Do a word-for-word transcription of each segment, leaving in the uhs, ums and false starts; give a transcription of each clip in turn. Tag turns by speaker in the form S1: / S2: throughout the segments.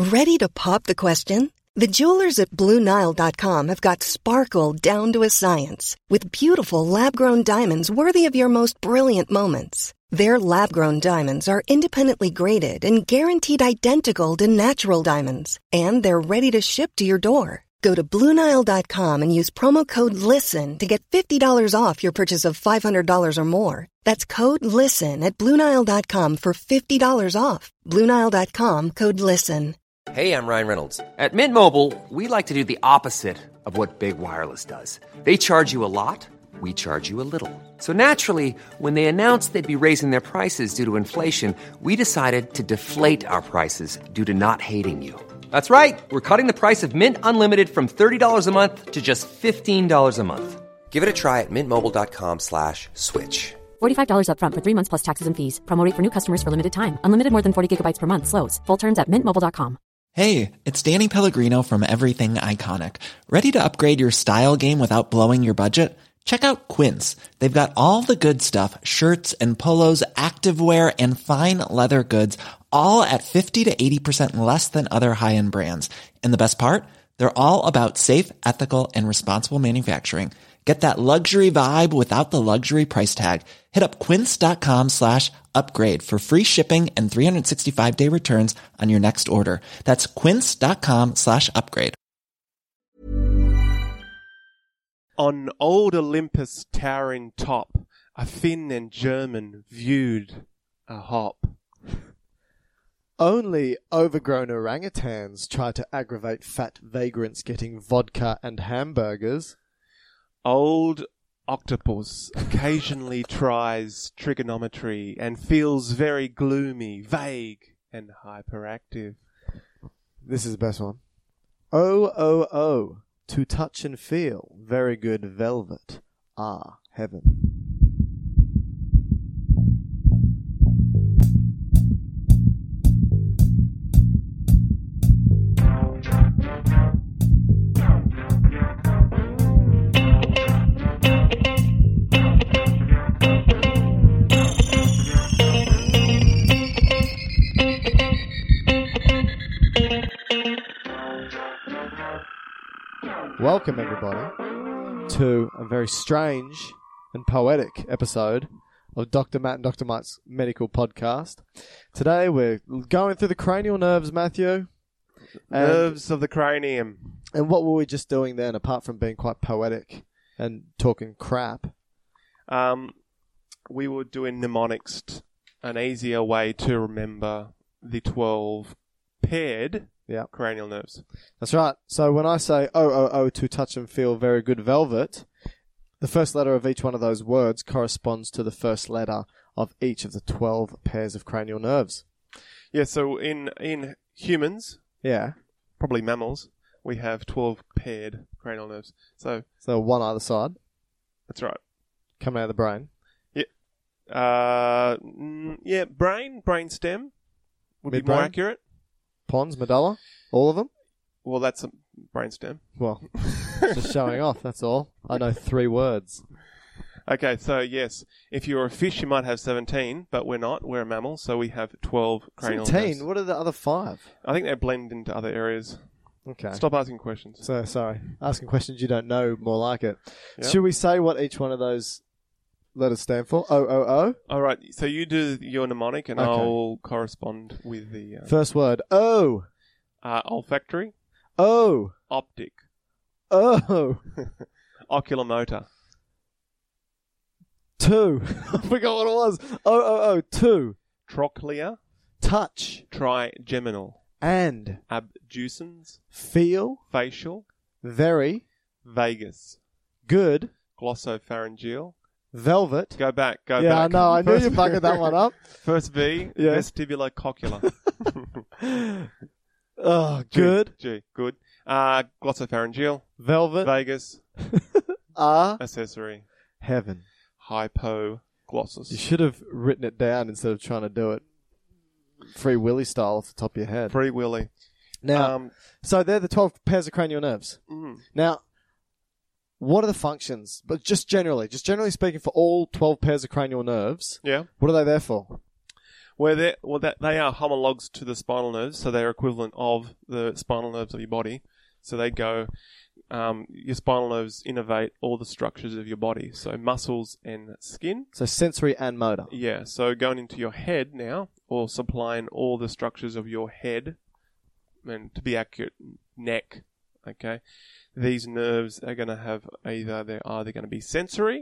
S1: Ready to pop the question? The jewelers at Blue Nile dot com have got sparkle down to a science with beautiful lab-grown diamonds worthy of your most brilliant moments. Their lab-grown diamonds are independently graded and guaranteed identical to natural diamonds, and they're ready to ship to your door. Go to Blue Nile dot com and use promo code LISTEN to get fifty dollars off your purchase of five hundred dollars or more. That's code LISTEN at Blue Nile dot com for fifty dollars off. Blue Nile dot com, code LISTEN.
S2: Hey, I'm Ryan Reynolds. At Mint Mobile, we like to do the opposite of what Big Wireless does. They charge you a lot, we charge you a little. So naturally, when they announced they'd be raising their prices due to inflation, we decided to deflate our prices due to not hating you. That's right. We're cutting the price of Mint Unlimited from thirty dollars a month to just fifteen dollars a month. Give it a try at mintmobile.com slash switch.
S3: forty-five dollars up front for three months plus taxes and fees. Promo rate for new customers for limited time. Unlimited more than forty gigabytes per month. Slows full terms at mint mobile dot com.
S4: Hey, it's Danny Pellegrino from Everything Iconic. Ready to upgrade your style game without blowing your budget? Check out Quince. They've got all the good stuff, shirts and polos, activewear, and fine leather goods, all at fifty to eighty percent less than other high-end brands. And the best part? They're all about safe, ethical, and responsible manufacturing. Get that luxury vibe without the luxury price tag. Hit up quince.com slash upgrade for free shipping and three sixty-five day returns on your next order. That's quince.com slash upgrade.
S5: On old Olympus towering top, a Finn and German viewed a hop.
S6: Only overgrown orangutans try to aggravate fat vagrants getting vodka and hamburgers.
S5: Old octopus occasionally tries trigonometry and feels very gloomy, vague, and hyperactive.
S6: This is the best one. Oh, oh, oh, to touch and feel, very good velvet. Ah, heaven. Welcome, everybody, to a very strange and poetic episode of Doctor Matt and Doctor Mike's Medical Podcast. Today we're going through the cranial nerves, Matthew.
S5: Nerves of the cranium.
S6: And what were we just doing then, apart from being quite poetic and talking crap?
S5: Um, we were doing mnemonics, an easier way to remember the twelve paired
S6: Yeah.
S5: cranial nerves.
S6: That's right. So when I say, oh, oh, oh, to touch and feel very good velvet, the first letter of each one of those words corresponds to the first letter of each of the twelve pairs of cranial nerves.
S5: Yeah, so in in humans,
S6: Yeah.
S5: probably mammals, we have twelve paired cranial nerves. So
S6: So one either side,
S5: that's right.
S6: coming out of the brain.
S5: Yeah, uh, mm, yeah, brain, brain stem would be more
S6: Midbrain?
S5: accurate.
S6: Pons, medulla, all of them?
S5: Well, that's a brain stem.
S6: Well, just showing off, that's all. I know three words.
S5: Okay, so yes, if you're a fish, you might have seventeen, but we're not. We're a mammal, so we have twelve cranial
S6: seventeen?
S5: nerves.
S6: What are the other five?
S5: I think they blend into other areas.
S6: Okay.
S5: Stop asking questions.
S6: So, sorry. Asking questions you don't know, more like it.
S5: Yep.
S6: Should we say what each one of those letters stand for? O, O, O?
S5: All right, so you do your mnemonic, and
S6: Okay.
S5: I'll correspond with the uh,
S6: First word. O.
S5: uh, olfactory,
S6: O.
S5: optic,
S6: O.
S5: oculomotor,
S6: Two. I forgot what it was. O, O, O. Two.
S5: trochlear,
S6: Touch.
S5: trigeminal,
S6: And.
S5: abducens,
S6: Feel.
S5: facial,
S6: Very.
S5: vagus,
S6: Good.
S5: glossopharyngeal.
S6: Velvet.
S5: Go back, go
S6: yeah,
S5: back.
S6: I know. I knew
S5: First-
S6: you bugged that one up.
S5: First V,
S6: Yeah.
S5: vestibulocochlear.
S6: Oh,
S5: G,
S6: good.
S5: G, good. Uh, glossopharyngeal,
S6: Velvet.
S5: vagus,
S6: R.
S5: accessory,
S6: Heaven.
S5: hypoglossus.
S6: You should have written it down instead of trying to do it Free Willy style off the top of your head.
S5: Free Willy.
S6: Now,
S5: Um,
S6: so they're the twelve pairs of cranial nerves.
S5: mm,
S6: Now, what are the functions? But just generally, just generally speaking, for all twelve pairs of cranial nerves,
S5: yeah.
S6: what are they there for?
S5: Where they well, that they are homologs to the spinal nerves, so they're equivalent of the spinal nerves of your body. So they go, um, your spinal nerves innervate all the structures of your body, so muscles and skin.
S6: So sensory and motor.
S5: Yeah, so going into your head now, or supplying all the structures of your head, and to be accurate, neck, okay? These nerves are going to have either, they're either going to be sensory,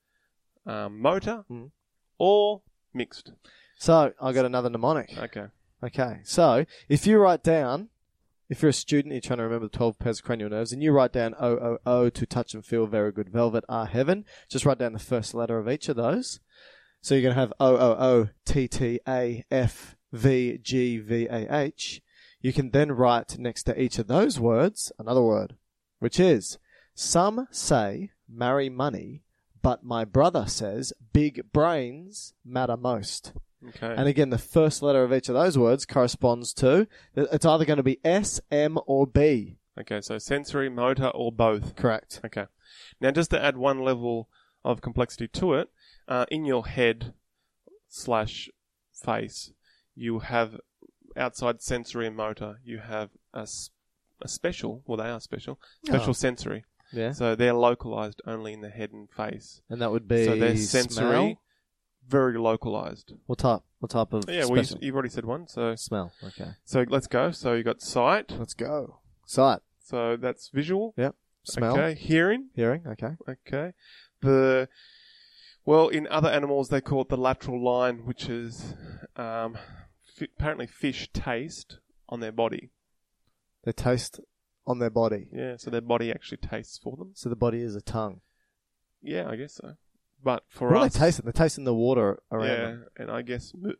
S5: um, motor,
S6: Mm.
S5: or mixed.
S6: So I got another mnemonic.
S5: Okay.
S6: Okay, so if you write down, if you're a student, you're trying to remember the twelve pairs of cranial nerves, and you write down O, O, O, to touch and feel, very good, velvet, ah, heaven, just write down the first letter of each of those. So you're going to have O, O, O, T, T, A, F, V, G, V, A, H. You can then write next to each of those words another word, which is, some say marry money, but my brother says big brains matter most.
S5: Okay.
S6: And again, the first letter of each of those words corresponds to, it's either going to be S, M, or B.
S5: Okay, so sensory, motor, or both.
S6: Correct.
S5: Okay. Now, just to add one level of complexity to it, uh, in your head slash face, you have, outside sensory and motor, you have a, s- a special, well, they are special, special
S6: Oh.
S5: sensory.
S6: Yeah.
S5: So they're localized only in the head and face.
S6: And that would be
S5: So they're sensory,
S6: smell?
S5: very localized.
S6: What type? What type of
S5: Yeah, well, you,
S6: special?
S5: you've already said one. So,
S6: Smell. Okay.
S5: so let's go. So you got sight.
S6: Let's go. Sight.
S5: So that's visual.
S6: Yep. Smell.
S5: Okay. Hearing.
S6: Hearing. Okay.
S5: Okay. The well, in other animals they call it the lateral line, which is um, fi- apparently fish taste on their body.
S6: They taste on their body.
S5: Yeah, so their body actually tastes for them.
S6: So the body is a tongue.
S5: Yeah, I guess so. But for
S6: What are
S5: us,
S6: they tasting? They're tasting the water around
S5: yeah,
S6: them.
S5: and I guess mo-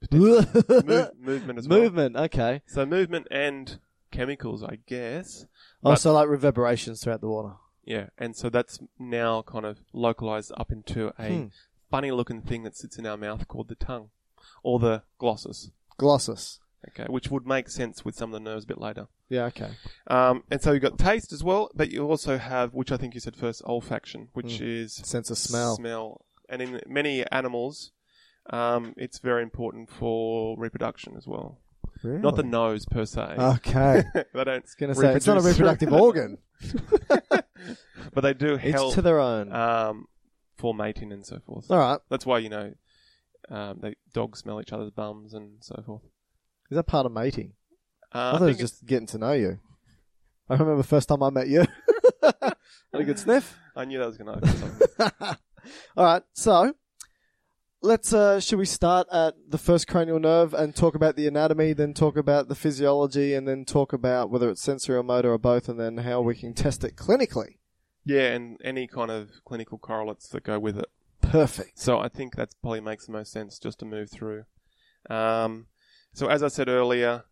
S5: move, movement as well.
S6: Movement. Okay.
S5: So movement and chemicals, I guess.
S6: Oh,
S5: But-
S6: so like reverberations throughout the water.
S5: Yeah, and so that's now kind of localized up into a
S6: Hmm.
S5: funny-looking thing that sits in our mouth called the tongue, or the glossus.
S6: Glossus.
S5: Okay, which would make sense with some of the nerves a bit later.
S6: Yeah. Okay.
S5: Um, and so you've got taste as well, but you also have, which I think you said first, olfaction, which is
S6: Sense of smell.
S5: Smell, and in many animals, um, it's very important for reproduction as well.
S6: Really?
S5: Not the nose per se.
S6: Okay.
S5: they don't.
S6: It's going to say it's not a
S5: reproduce-
S6: reproductive organ.
S5: but they do
S6: Each
S5: help
S6: to their own.
S5: um, for mating and so forth.
S6: All right.
S5: That's why you know um, they dogs smell each other's bums and so forth.
S6: Is that part of mating?
S5: Uh,
S6: I
S5: I
S6: thought it was
S5: think
S6: just getting to know you. I remember the first time I met you. Had a good sniff.
S5: I knew that was going to open something.
S6: All right, so let's. Uh, should we start at the first cranial nerve and talk about the anatomy, then talk about the physiology, and then talk about whether it's sensory or motor or both, and then how we can test it clinically?
S5: Yeah, and any kind of clinical correlates that go with it.
S6: Perfect.
S5: So I think that probably makes the most sense just to move through. Um, so as I said earlier,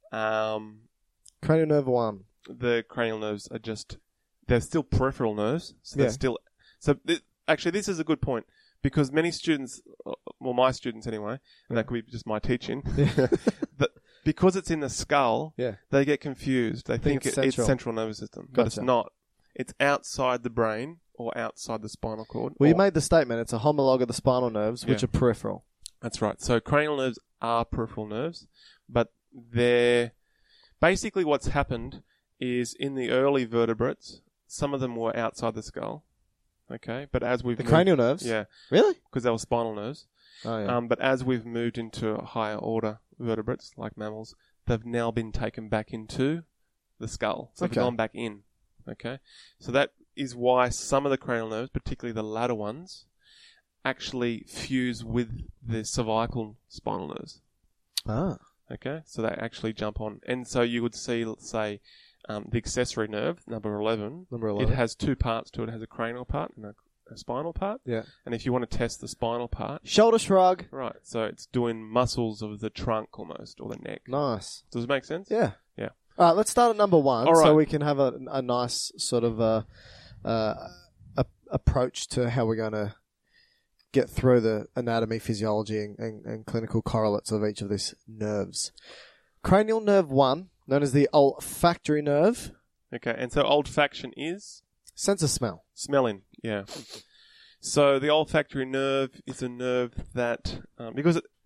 S5: um,
S6: Cranial nerve one.
S5: the cranial nerves are just, they're still peripheral nerves. So they're
S6: Yeah.
S5: still, so th- actually this is a good point because many students, uh, well my students anyway, and that could be just my teaching, that because it's in the skull,
S6: Yeah.
S5: they get confused. They think,
S6: Think it's
S5: it- it's
S6: central.
S5: central nervous system, but it's
S6: Gotcha.
S5: not. It's outside the brain or outside the spinal cord.
S6: Well, you
S5: or-
S6: made the statement. It's a homologue of the spinal nerves, which
S5: Yeah.
S6: are peripheral.
S5: That's right. So cranial nerves are peripheral nerves, but they're basically what's happened is in the early vertebrates, some of them were outside the skull. Okay, but as we've
S6: The
S5: moved,
S6: cranial nerves?
S5: yeah,
S6: Really?
S5: because they were spinal nerves.
S6: Oh, yeah.
S5: Um, but as we've moved into higher order vertebrates like mammals, they've now been taken back into the skull. So
S6: Okay.
S5: they've gone back in. Okay, so that is why some of the cranial nerves, particularly the latter ones, actually fuse with the cervical spinal nerves.
S6: ah.
S5: Okay, so they actually jump on. And so you would see, let's say, um, the accessory nerve, number eleven,
S6: Number eleven.
S5: it has two parts to it. It has a cranial part and a, a spinal part.
S6: Yeah.
S5: And if you want to test the spinal part,
S6: Shoulder shrug.
S5: right, so it's doing muscles of the trunk almost, or the neck.
S6: Nice.
S5: Does it make sense?
S6: Yeah.
S5: Yeah.
S6: All right, let's start at number one
S5: All
S6: so
S5: right.
S6: we can have a, a nice sort of uh uh a, approach to how we're going to get through the anatomy, physiology, and, and, and clinical correlates of each of these nerves. Cranial nerve one, known as the olfactory nerve,
S5: Okay, and so olfaction is
S6: sense of smell.
S5: smelling, yeah. So the olfactory nerve is a nerve that, um, because it,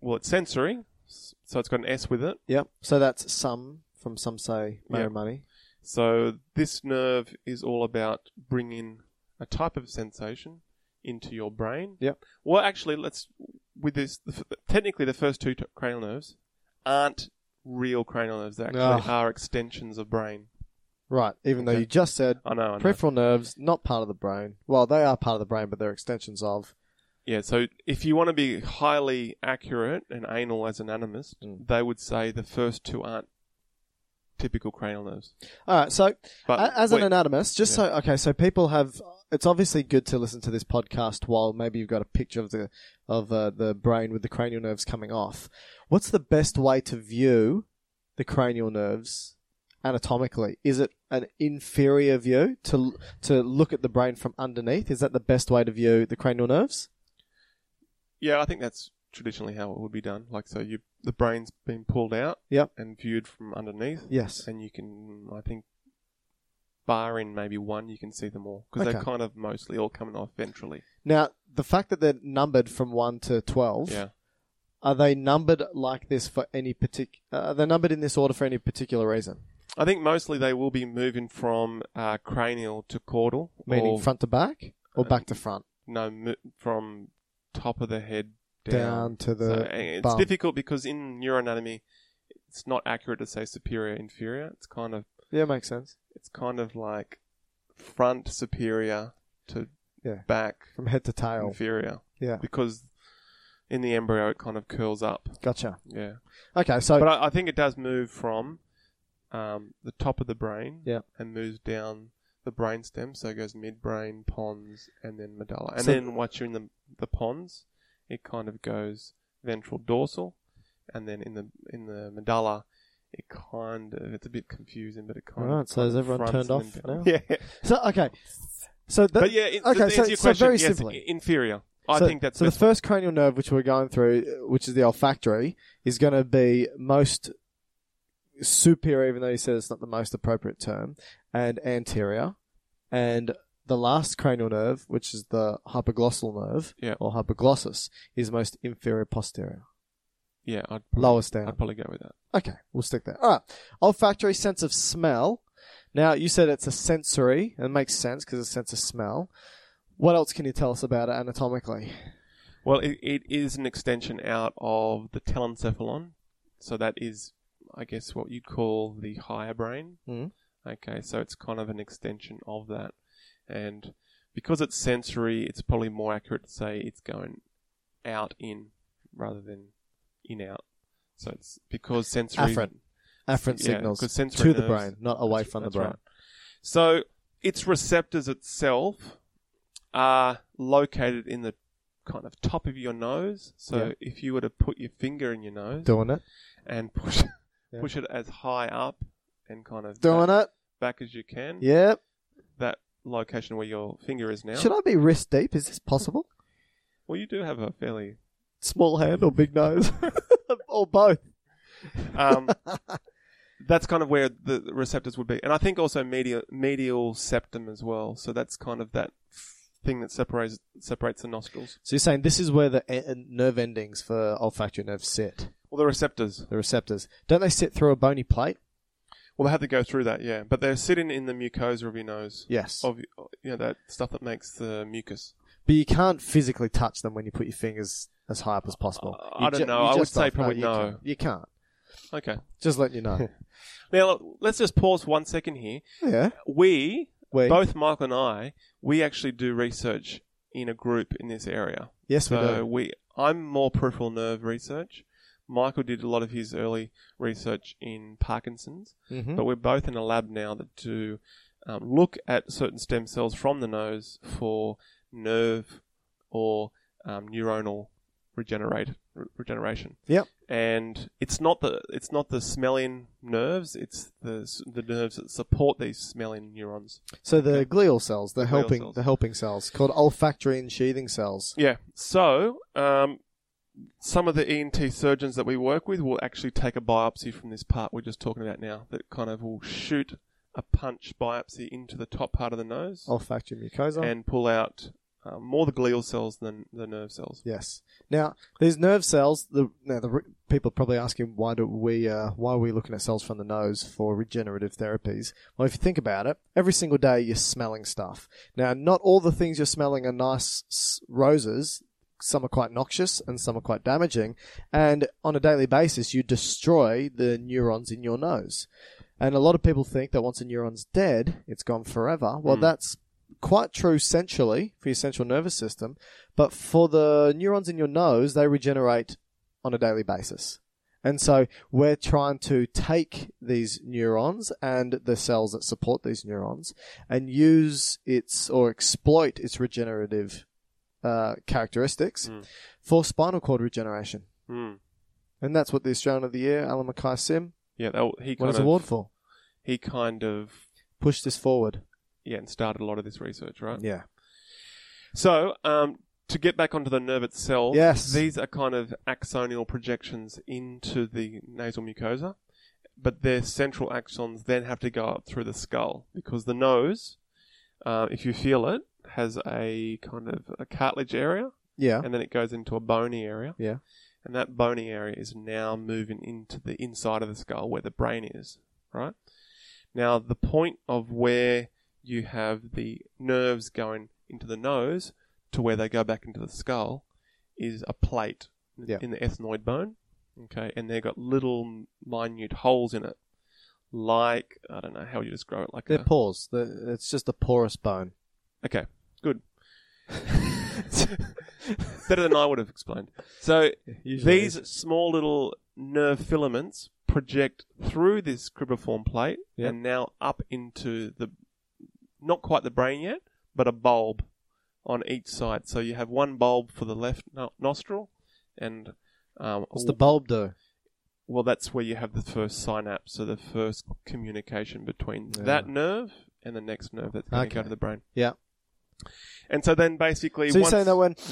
S5: well, it's sensory, so it's got an S with it.
S6: Yep. So that's some from some say
S5: Yeah.
S6: money.
S5: So this nerve is all about bringing a type of sensation into your brain.
S6: Yep.
S5: Well, actually, let's with this. The, technically, the first two t- cranial nerves aren't real cranial nerves. They actually
S6: Ugh.
S5: are extensions of brain.
S6: Right. Even though
S5: Okay.
S6: you just said
S5: I know. I know.
S6: peripheral nerves, not part of the brain. Well, they are part of the brain, but they're extensions of.
S5: Yeah. So if you want to be highly accurate and anal as an anatomist,
S6: Mm.
S5: they would say the first two aren't typical cranial nerves.
S6: All right. So
S5: But
S6: A- As
S5: wait,
S6: an anatomist, just so okay, so people have. It's obviously good to listen to this podcast while maybe you've got a picture of the of uh, the brain with the cranial nerves coming off. What's the best way to view the cranial nerves anatomically? Is it an inferior view to to look at the brain from underneath? Is that the best way to view the cranial nerves?
S5: Yeah, I think that's traditionally how it would be done. Like, so you the brain's been pulled out
S6: Yep.
S5: and viewed from underneath.
S6: Yes.
S5: And you can, I think, bar in maybe one, you can see them all. Because
S6: Okay.
S5: they're kind of mostly all coming off ventrally.
S6: Now, the fact that they're numbered from one to twelve.
S5: Yeah.
S6: Are they numbered like this for any particular? Uh, are they numbered in this order for any particular reason?
S5: I think mostly they will be moving from uh, cranial to caudal.
S6: Meaning
S5: or,
S6: front to back or
S5: uh,
S6: back to front?
S5: No, mo- from top of the head down.
S6: Down to the
S5: So, uh, it's
S6: bum.
S5: difficult because in neuroanatomy, it's not accurate to say superior, inferior. It's kind of,
S6: Yeah, makes sense.
S5: it's kind of like front superior to
S6: Yeah.
S5: back
S6: From head to tail.
S5: inferior.
S6: Yeah.
S5: Because in the embryo it kind of curls up.
S6: Gotcha.
S5: Yeah.
S6: Okay, so
S5: But I, I think it does move from um, the top of the brain
S6: Yeah.
S5: and moves down the brainstem. So it goes midbrain, pons, and then medulla. And
S6: So-
S5: then once you're in the the pons, it kind of goes ventral dorsal, and then in the in the medulla, it kind of it's a bit confusing, but it kind
S6: Alright,
S5: of.
S6: so
S5: kind
S6: is
S5: of
S6: everyone
S5: fronts
S6: turned
S5: and
S6: off
S5: then
S6: now?
S5: down. Yeah.
S6: so okay, so that,
S5: But yeah, it,
S6: okay,
S5: to
S6: so,
S5: answer your
S6: so
S5: question,
S6: very
S5: yes,
S6: simply,
S5: i- inferior. I
S6: so,
S5: think that's
S6: so. The
S5: best.
S6: first cranial nerve, which we're going through, uh, which is the olfactory, is going to be most superior, even though you said it's not the most appropriate term, and anterior, and the last cranial nerve, which is the hypoglossal nerve,
S5: Yeah.
S6: or hypoglossus, is most inferior posterior.
S5: Yeah, I'd probably,
S6: Lowest down.
S5: I'd probably go with that.
S6: Okay, we'll stick there. All right. Olfactory, sense of smell. Now, you said it's a sensory, and it makes sense because it's a sense of smell. What else can you tell us about it anatomically?
S5: Well, it, it is an extension out of the telencephalon. So that is, I guess, what you'd call the higher brain.
S6: Mm.
S5: Okay, so it's kind of an extension of that. And because it's sensory, it's probably more accurate to say it's going out in rather than in out. So it's because sensory...
S6: Afferent. Afferent
S5: Yeah,
S6: signals
S5: 'cause sensory
S6: to the
S5: nerves-
S6: brain, not away
S5: That's-
S6: from the
S5: that's
S6: brain.
S5: right. So its receptors itself are located in the kind of top of your nose. So
S6: Yeah.
S5: if you were to put your finger in your nose
S6: Doing it.
S5: and push
S6: Yeah.
S5: push it as high up and kind of
S6: Doing
S5: back,
S6: it.
S5: back as you can,
S6: Yep.
S5: that location where your finger is now.
S6: Should I be wrist deep? Is this possible?
S5: Well, you do have a fairly...
S6: Small hand or big nose? Or both?
S5: Um, that's kind of where the the receptors would be. And I think also medial, medial septum as well. So that's kind of that thing that separates separates the nostrils.
S6: So you're saying this is where the e- nerve endings for olfactory nerves sit,
S5: Well, the receptors.
S6: the receptors. Don't they sit through a bony plate?
S5: Well, they have to go through that, yeah. But they're sitting in the mucosa of your nose.
S6: Yes.
S5: Of you know that stuff that makes the mucus.
S6: But you can't physically touch them when you put your fingers as high up as possible.
S5: Uh,
S6: You
S5: I don't
S6: ju-
S5: know.
S6: you
S5: I would
S6: just
S5: say
S6: off.
S5: probably
S6: you
S5: no.
S6: Can't. You can't.
S5: Okay.
S6: Just letting you know.
S5: Now let's just pause one second here.
S6: yeah.
S5: We,
S6: We.
S5: both Michael and I, we actually do research in a group in this area.
S6: Yes, we
S5: So
S6: do.
S5: we, I'm more peripheral nerve research. Michael did a lot of his early research in Parkinson's,
S6: Mm-hmm.
S5: but we're both in a lab now that do um, look at certain stem cells from the nose for nerve or um, neuronal regenerate re- regeneration.
S6: Yep.
S5: And it's not the it's not the smelling nerves; it's the s- the nerves that support these smelling neurons.
S6: So the glial cells, the,
S5: The glial
S6: helping,
S5: cells.
S6: the helping cells, called olfactory and sheathing cells.
S5: Yeah. So, um, some of the E N T surgeons that we work with will actually take a biopsy from this part we're just talking about now. That kind of will shoot a punch biopsy into the top part of the nose
S6: Olfactory mucosa.
S5: and pull out uh, more the glial cells than the nerve cells.
S6: Yes. Now, these nerve cells, the now the people are probably asking why do we uh, why are we looking at cells from the nose for regenerative therapies? Well, if you think about it, every single day you're smelling stuff. Now, not all the things you're smelling are nice s- roses. Some are quite noxious and some are quite damaging. And on a daily basis, you destroy the neurons in your nose. And a lot of people think that once a neuron's dead, it's gone forever. Well, mm. that's quite true centrally for your central nervous system, but for the neurons in your nose, they regenerate on a daily basis. And so we're trying to take these neurons and the cells that support these neurons and use its or exploit its regenerative uh, characteristics mm. for spinal cord regeneration.
S5: Mm.
S6: And that's what the Australian of the Year, Alan Mackay-Sim,
S5: yeah, that, he
S6: won his award for.
S5: He kind of
S6: pushed this forward.
S5: Yeah, and started a lot of this research, right?
S6: Yeah.
S5: So, um, to get back onto the nerve itself,
S6: yes.
S5: these are kind of axonal projections into the nasal mucosa, but their central axons then have to go up through the skull because the nose, uh, if you feel it, has a kind of a cartilage area,
S6: yeah,
S5: and then it goes into a bony area,
S6: yeah,
S5: and that bony area is now moving into the inside of the skull where the brain is, right? Now, the point of where you have the nerves going into the nose to where they go back into the skull is a plate
S6: yeah.
S5: in the ethmoid bone, okay, and they've got little minute holes in it, like, I don't know how you describe it, like
S6: they're
S5: a...
S6: pores. They're, it's just a porous bone.
S5: Okay, good. Better than I would have explained. So
S6: Usually
S5: these small little nerve filaments project through this cribriform plate
S6: yep.
S5: and now up into the, not quite the brain yet, but a bulb on each side. So you have one bulb for the left no- nostril and... Um,
S6: What's the bulb do?
S5: Well, that's where you have the first synapse, so the first communication between
S6: yeah.
S5: that nerve and the next nerve that's going
S6: okay.
S5: to go to the brain.
S6: Yeah.
S5: And so then basically...
S6: So
S5: once
S6: you're saying that when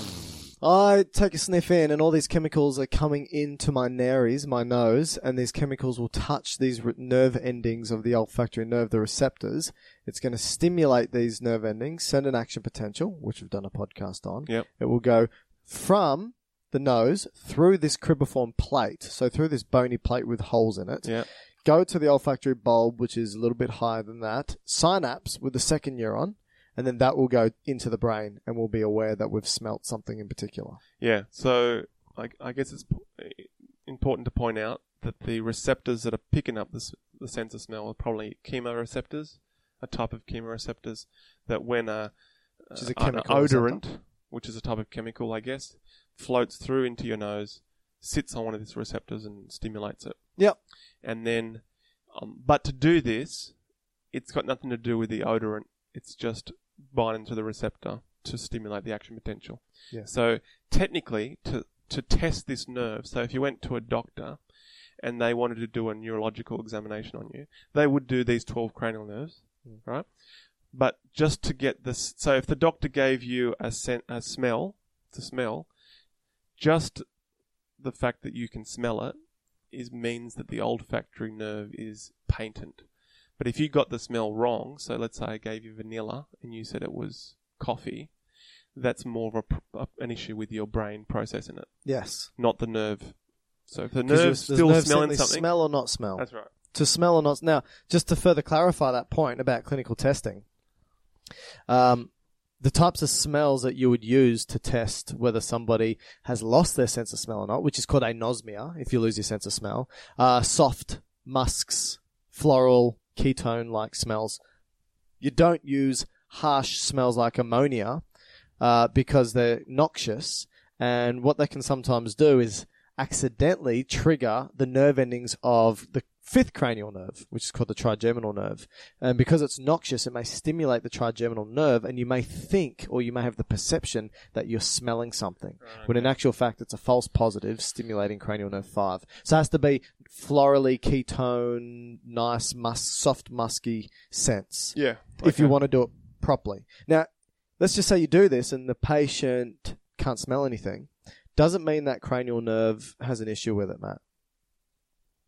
S6: I take a sniff in and all these chemicals are coming into my nares, my nose, and these chemicals will touch these re- nerve endings of the olfactory nerve, the receptors, it's going to stimulate these nerve endings, send an action potential, which we've done a podcast on.
S5: Yep.
S6: It will go from the nose through this cribriform plate, so through this bony plate with holes in it,
S5: Yep.
S6: go to the olfactory bulb, which is a little bit higher than that, synapse with the second neuron, and then that will go into the brain and we'll be aware that we've smelt something in particular.
S5: Yeah, so I, I guess it's important to point out that the receptors that are picking up this, the sense of smell are probably chemoreceptors, a type of chemoreceptors that when a,
S6: which is a
S5: uh,
S6: chemical
S5: an
S6: receptor.
S5: odorant, which is a type of chemical, I guess, floats through into your nose, sits on one of these receptors and stimulates it.
S6: Yep.
S5: And then, um, but to do this, it's got nothing to do with the odorant. It's just binding to the receptor to stimulate the action potential.
S6: Yeah.
S5: So technically, to to test this nerve, so if you went to a doctor and they wanted to do a neurological examination on you, they would do these twelve cranial nerves, mm. right? But just to get this, so if the doctor gave you a scent, a smell, to smell, just the fact that you can smell it is means that the olfactory nerve is patent. But if you got the smell wrong, so let's say I gave you vanilla and you said it was coffee, that's more of a, a, an issue with your brain processing it.
S6: Yes.
S5: Not the nerve. So if the
S6: 'Cause
S5: nerve's
S6: there's
S5: still
S6: nerve
S5: smelling
S6: simply
S5: something...
S6: smell or not smell.
S5: That's right.
S6: To smell or not... Now, just to further clarify that point about clinical testing, um, the types of smells that you would use to test whether somebody has lost their sense of smell or not, which is called anosmia, if you lose your sense of smell, uh, soft, musks, floral, ketone-like smells. You don't use harsh smells like ammonia uh, because they're noxious, and what they can sometimes do is accidentally trigger the nerve endings of the fifth cranial nerve, which is called the trigeminal nerve. And because it's noxious, it may stimulate the trigeminal nerve, and you may think, or you may have the perception that you're smelling something,
S5: Right.
S6: when in actual fact it's a false positive stimulating cranial nerve five. So it has to be florally, ketone, nice, musk, soft, musky scents.
S5: Yeah.
S6: If you
S5: okay.
S6: want to do it properly. Now, let's just say you do this and the patient can't smell anything. Doesn't mean that cranial nerve has an issue with it, Matt.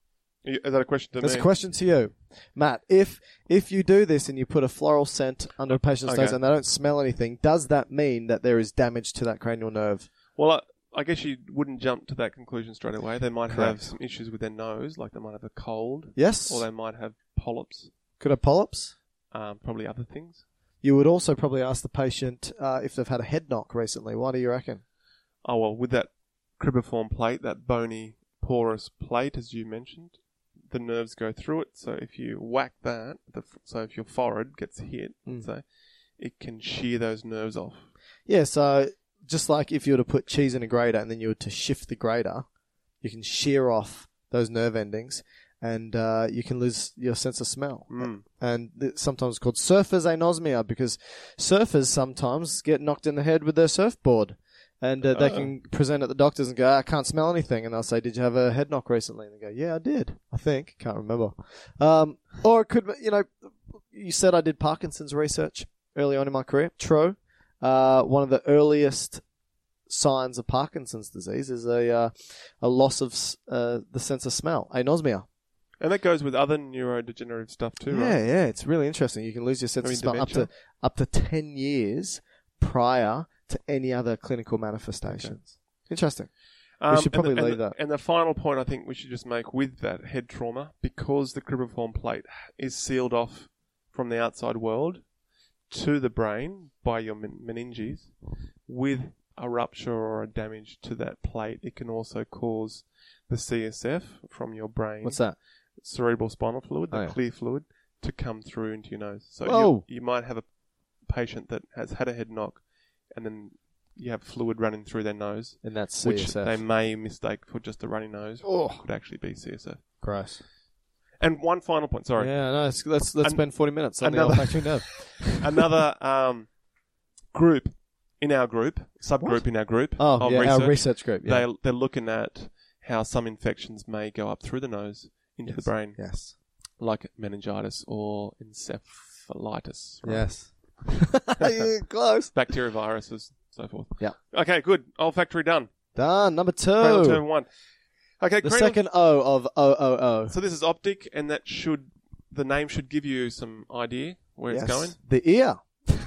S5: Is that a question to
S6: That's
S5: me?
S6: a question to you, Matt. If if you do this and you put a floral scent under a patient's
S5: Okay.
S6: nose and they don't smell anything, does that mean that there is damage to that cranial nerve?
S5: Well, I, I guess you wouldn't jump to that conclusion straight away. They might have
S6: Correct.
S5: some issues with their nose, like they might have a cold,
S6: Yes.
S5: or they might have polyps,
S6: Could have polyps.
S5: um, probably other things.
S6: You would also probably ask the patient uh, if they've had a head knock recently. Why do you reckon?
S5: Oh, well, with that cribriform plate, that bony, porous plate, as you mentioned, the nerves go through it. So if you whack that, the, f- so if your forehead gets hit,
S6: Mm.
S5: so it can shear those nerves off.
S6: Yeah, so just like if you were to put cheese in a grater and then you were to shift the grater, you can shear off those nerve endings and uh, you can lose your sense of smell.
S5: Mm.
S6: And it's sometimes called surfer's anosmia because surfers sometimes get knocked in the head with their surfboard. And uh, they
S5: Oh.
S6: can present at the doctors and go, I can't smell anything. And they'll say, did you have a head knock recently? And they go, yeah, I did. I think. Can't remember. Um, or it could, you know, you said I did Parkinson's research early on in my career. True. Uh, one of the earliest signs of Parkinson's disease is a uh, a loss of s- uh, the sense of smell, anosmia.
S5: And that goes with other neurodegenerative stuff too,
S6: yeah,
S5: right?
S6: yeah, it's really interesting. You can lose your sense
S5: I mean,
S6: of smell up to
S5: dementia?
S6: up to ten years prior to any other clinical manifestations. Interesting. We should
S5: and
S6: probably
S5: the, and
S6: leave
S5: the-
S6: that.
S5: And the final point I think we should just make with that head trauma, because the cribriform plate is sealed off from the outside world to the brain by your men- meninges, with a rupture or a damage to that plate, it can also cause the C S F from your brain,
S6: What's that?
S5: cerebral spinal fluid, the
S6: Oh, yeah.
S5: clear fluid, to come through into your nose. So
S6: Whoa.
S5: you, you might have a patient that has had a head knock, and then you have fluid running through their nose,
S6: And that's
S5: which
S6: C S F.
S5: they may mistake for just a runny nose.
S6: Oh.
S5: Could actually be C S F.
S6: Gross.
S5: And one final point, sorry.
S6: Yeah, no, let's let's, let's
S5: An-
S6: spend forty minutes on
S5: another-
S6: the olfactory nerve.
S5: Another um, group in our group, subgroup
S6: What?
S5: in our group
S6: Oh,
S5: of
S6: yeah,
S5: research,
S6: our research group. Yeah.
S5: they, they're looking at how some infections may go up through the nose into
S6: Yes.
S5: the brain,
S6: Yes.
S5: like meningitis or encephalitis. Right?
S6: Yes. Yeah, close.
S5: Bacteria, viruses, so forth.
S6: Yeah.
S5: Okay, good. Olfactory done.
S6: Done. Number
S5: Cranial
S6: two.
S5: term one. Okay,
S6: The
S5: cranial-
S6: second O of O O O.
S5: So this is optic, and that should the name should give you some idea where
S6: Yes.
S5: it's going.
S6: The ear.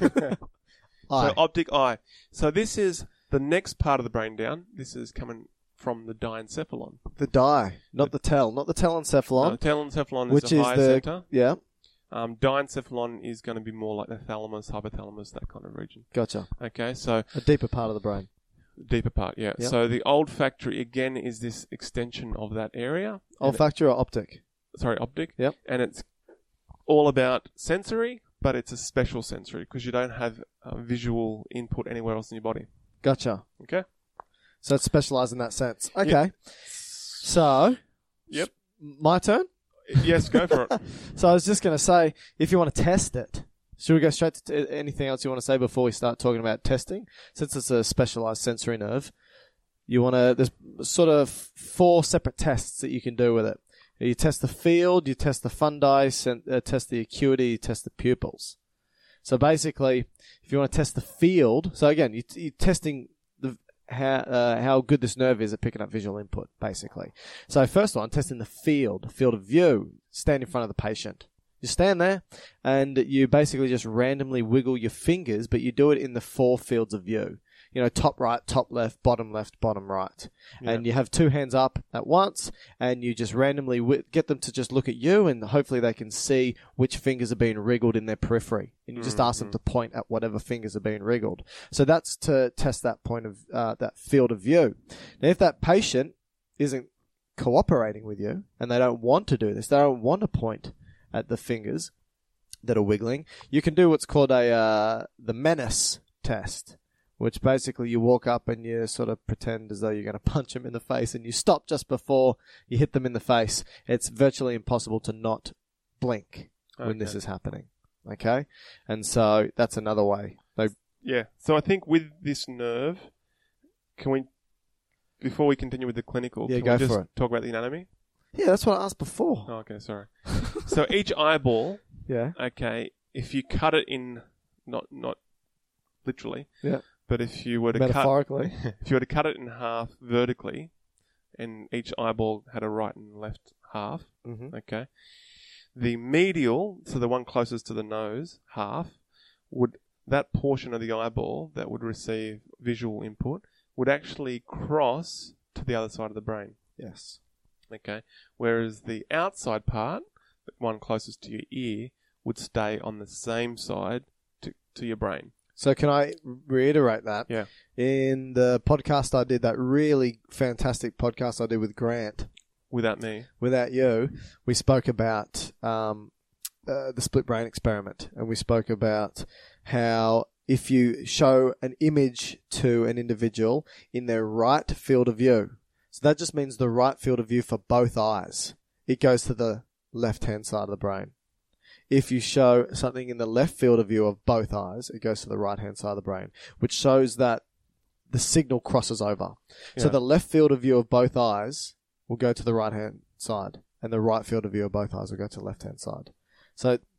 S5: So
S6: Eye.
S5: optic eye. So this is the next part of the brain down. This is coming from the diencephalon.
S6: The dye, not the tell, not the telencephalon,
S5: Uh, telencephalon
S6: which
S5: is the
S6: is
S5: higher
S6: the
S5: center.
S6: yeah.
S5: Um, diencephalon is going to be more like the thalamus, hypothalamus, that kind of region.
S6: Gotcha.
S5: Okay, so
S6: A deeper part of the brain.
S5: deeper part, yeah.
S6: Yep.
S5: So the olfactory again is this extension of that area. And
S6: Olfactory or optic?
S5: it- sorry, optic.
S6: Yep.
S5: And it's all about sensory, but it's a special sensory because you don't have uh, visual input anywhere else in your body.
S6: Gotcha.
S5: Okay.
S6: So it's specialised in that sense. Okay.
S5: Yep.
S6: So.
S5: Yep.
S6: My turn.
S5: Yes, go for it.
S6: So I was just going to say, if you want to test it, should we go straight to t- anything else you want to say before we start talking about testing? Since it's a specialised sensory nerve, you want to. There's sort of four separate tests that you can do with it. You test the field, you test the fundi, sen- uh, test the acuity, you test the pupils. So basically, if you want to test the field, so again, you, you're testing the how uh, how good this nerve is at picking up visual input, basically. So first one, testing the field, field of view. Stand in front of the patient. You stand there, and you basically just randomly wiggle your fingers, but you do it in the four fields of view. You know, top right, top left, bottom left, bottom right.
S5: Yeah.
S6: And you have two hands up at once, and you just randomly wi- get them to just look at you, and hopefully they can see which fingers are being wriggled in their periphery. And you just ask them to point at whatever fingers are being wriggled. So that's to test that point of, uh, that field of view. Now, if that patient isn't cooperating with you, and they don't want to do this, they don't want to point at the fingers that are wiggling, you can do what's called a, uh, the menace test. Which basically you walk up and you sort of pretend as though you're going to punch them in the face and you stop just before you hit them in the face. It's virtually impossible to not blink when this
S5: Okay.
S6: is happening. Okay? And so that's another way. They,
S5: Yeah. So I think with this nerve, can we, before we continue with the clinical,
S6: Yeah,
S5: can
S6: go
S5: we just
S6: for it.
S5: talk about the anatomy?
S6: yeah, that's what I asked before.
S5: Oh, okay, sorry. So each eyeball,
S6: Yeah.
S5: okay, if you cut it in, not not literally,
S6: Yeah.
S5: but if you were to cut,
S6: Metaphorically.
S5: if you were to cut it in half vertically, and each eyeball had a right and left half.
S6: Mm-hmm.
S5: Okay. The medial, so the one closest to the nose, half, would that portion of the eyeball that would receive visual input would actually cross to the other side of the brain.
S6: Yes.
S5: Okay. Whereas the outside part, the one closest to your ear, would stay on the same side to, to your brain.
S6: So can I reiterate that?
S5: Yeah.
S6: In the podcast I did, that really fantastic podcast I did with Grant,
S5: Without me.
S6: Without You, we spoke about um, uh, the split brain experiment, and we spoke about how if you show an image to an individual in their right field of view, so that just means the right field of view for both eyes, it goes to the left-hand side of the brain. If you show something in the left field of view of both eyes, it goes to the right-hand side of the brain, which shows that the signal crosses over.
S5: Yeah.
S6: So the left field of view of both eyes will go to the right-hand side, and the right field of view of both eyes will go to the left-hand side. So it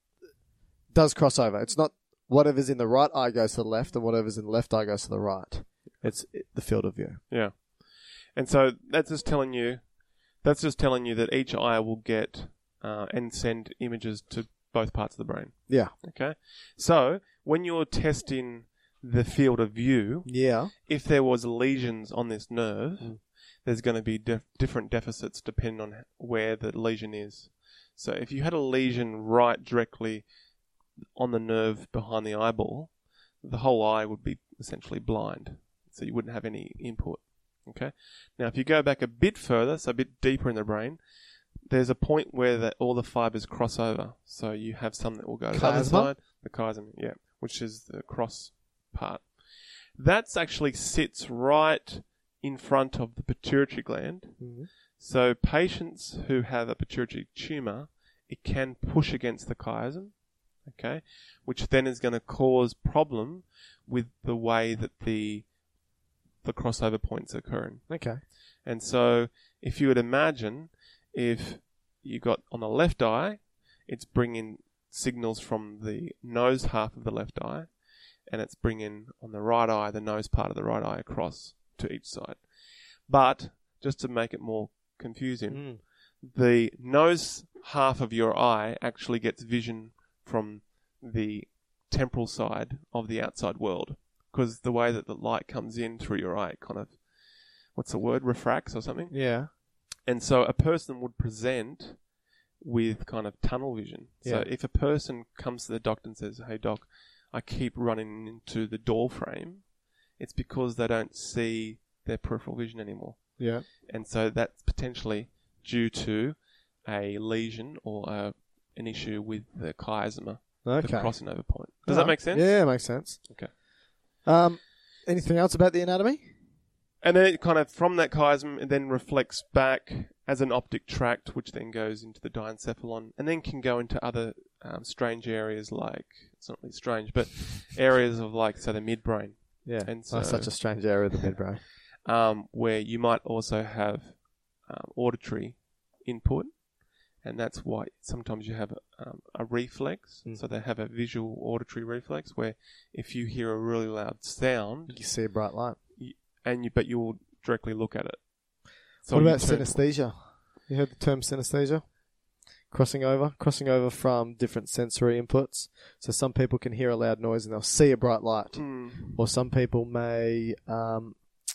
S6: does cross over. It's not whatever's in the right eye goes to the left, and whatever's in the left eye goes to the right. It's the field of view.
S5: Yeah. And so that's just telling you, that's just telling you that each eye will get uh, and send images to both parts of the brain.
S6: Yeah.
S5: Okay. So when you're testing the field of view,
S6: Yeah.
S5: if there was lesions on this nerve,
S6: Mm.
S5: there's going to be dif- different deficits depending on where the lesion is. So if you had a lesion right directly on the nerve behind the eyeball, the whole eye would be essentially blind. So you wouldn't have any input. Okay. Now, if you go back a bit further, so a bit deeper in the brain, there's a point where the, all the fibers cross over. So you have some that will go to the other
S6: Chiasma?
S5: side. The chiasm, yeah, which is the cross part. That's actually sits right in front of the pituitary gland.
S6: Mm-hmm.
S5: So patients who have a pituitary tumour, it can push against the chiasm, okay, which then is going to cause problem with the way that the the crossover points are occurring.
S6: Okay.
S5: And so if you would imagine if you got on the left eye, it's bringing signals from the nose half of the left eye, and it's bringing on the right eye, the nose part of the right eye across to each side. But just to make it more confusing,
S6: Mm.
S5: the nose half of your eye actually gets vision from the temporal side of the outside world, because the way that the light comes in through your eye kind of, what's the word, refracts or something.
S6: Yeah.
S5: And so a person would present with kind of tunnel vision. So
S6: Yeah.
S5: if a person comes to the doctor and says, "Hey doc, I keep running into the door frame," it's because they don't see their peripheral vision anymore.
S6: Yeah.
S5: And so that's potentially due to a lesion or a, an issue with the chiasma,
S6: Okay.
S5: the crossing over point. Does
S6: All
S5: that
S6: right.
S5: make sense?
S6: Yeah, it makes sense.
S5: Okay.
S6: Um, anything else about the anatomy?
S5: And then it kind of, from that chiasm, it then reflects back as an optic tract, which then goes into the diencephalon, and then can go into other um, strange areas like, it's not really strange, but areas of like, say, the midbrain,
S6: Yeah.
S5: And
S6: oh,
S5: so-
S6: such a strange area of the midbrain.
S5: um, where you might also have um, auditory input, and that's why sometimes you have um, a reflex.
S6: Mm.
S5: So they have a visual auditory reflex, where if you hear a really loud sound,
S6: You see a bright light.
S5: and you but you will directly look at it. So
S6: what
S5: you
S6: about
S5: turn-
S6: synesthesia? You heard the term synesthesia? Crossing over, crossing over from different sensory inputs. So some people can hear a loud noise and they'll see a bright light,
S5: Mm.
S6: or some people may um,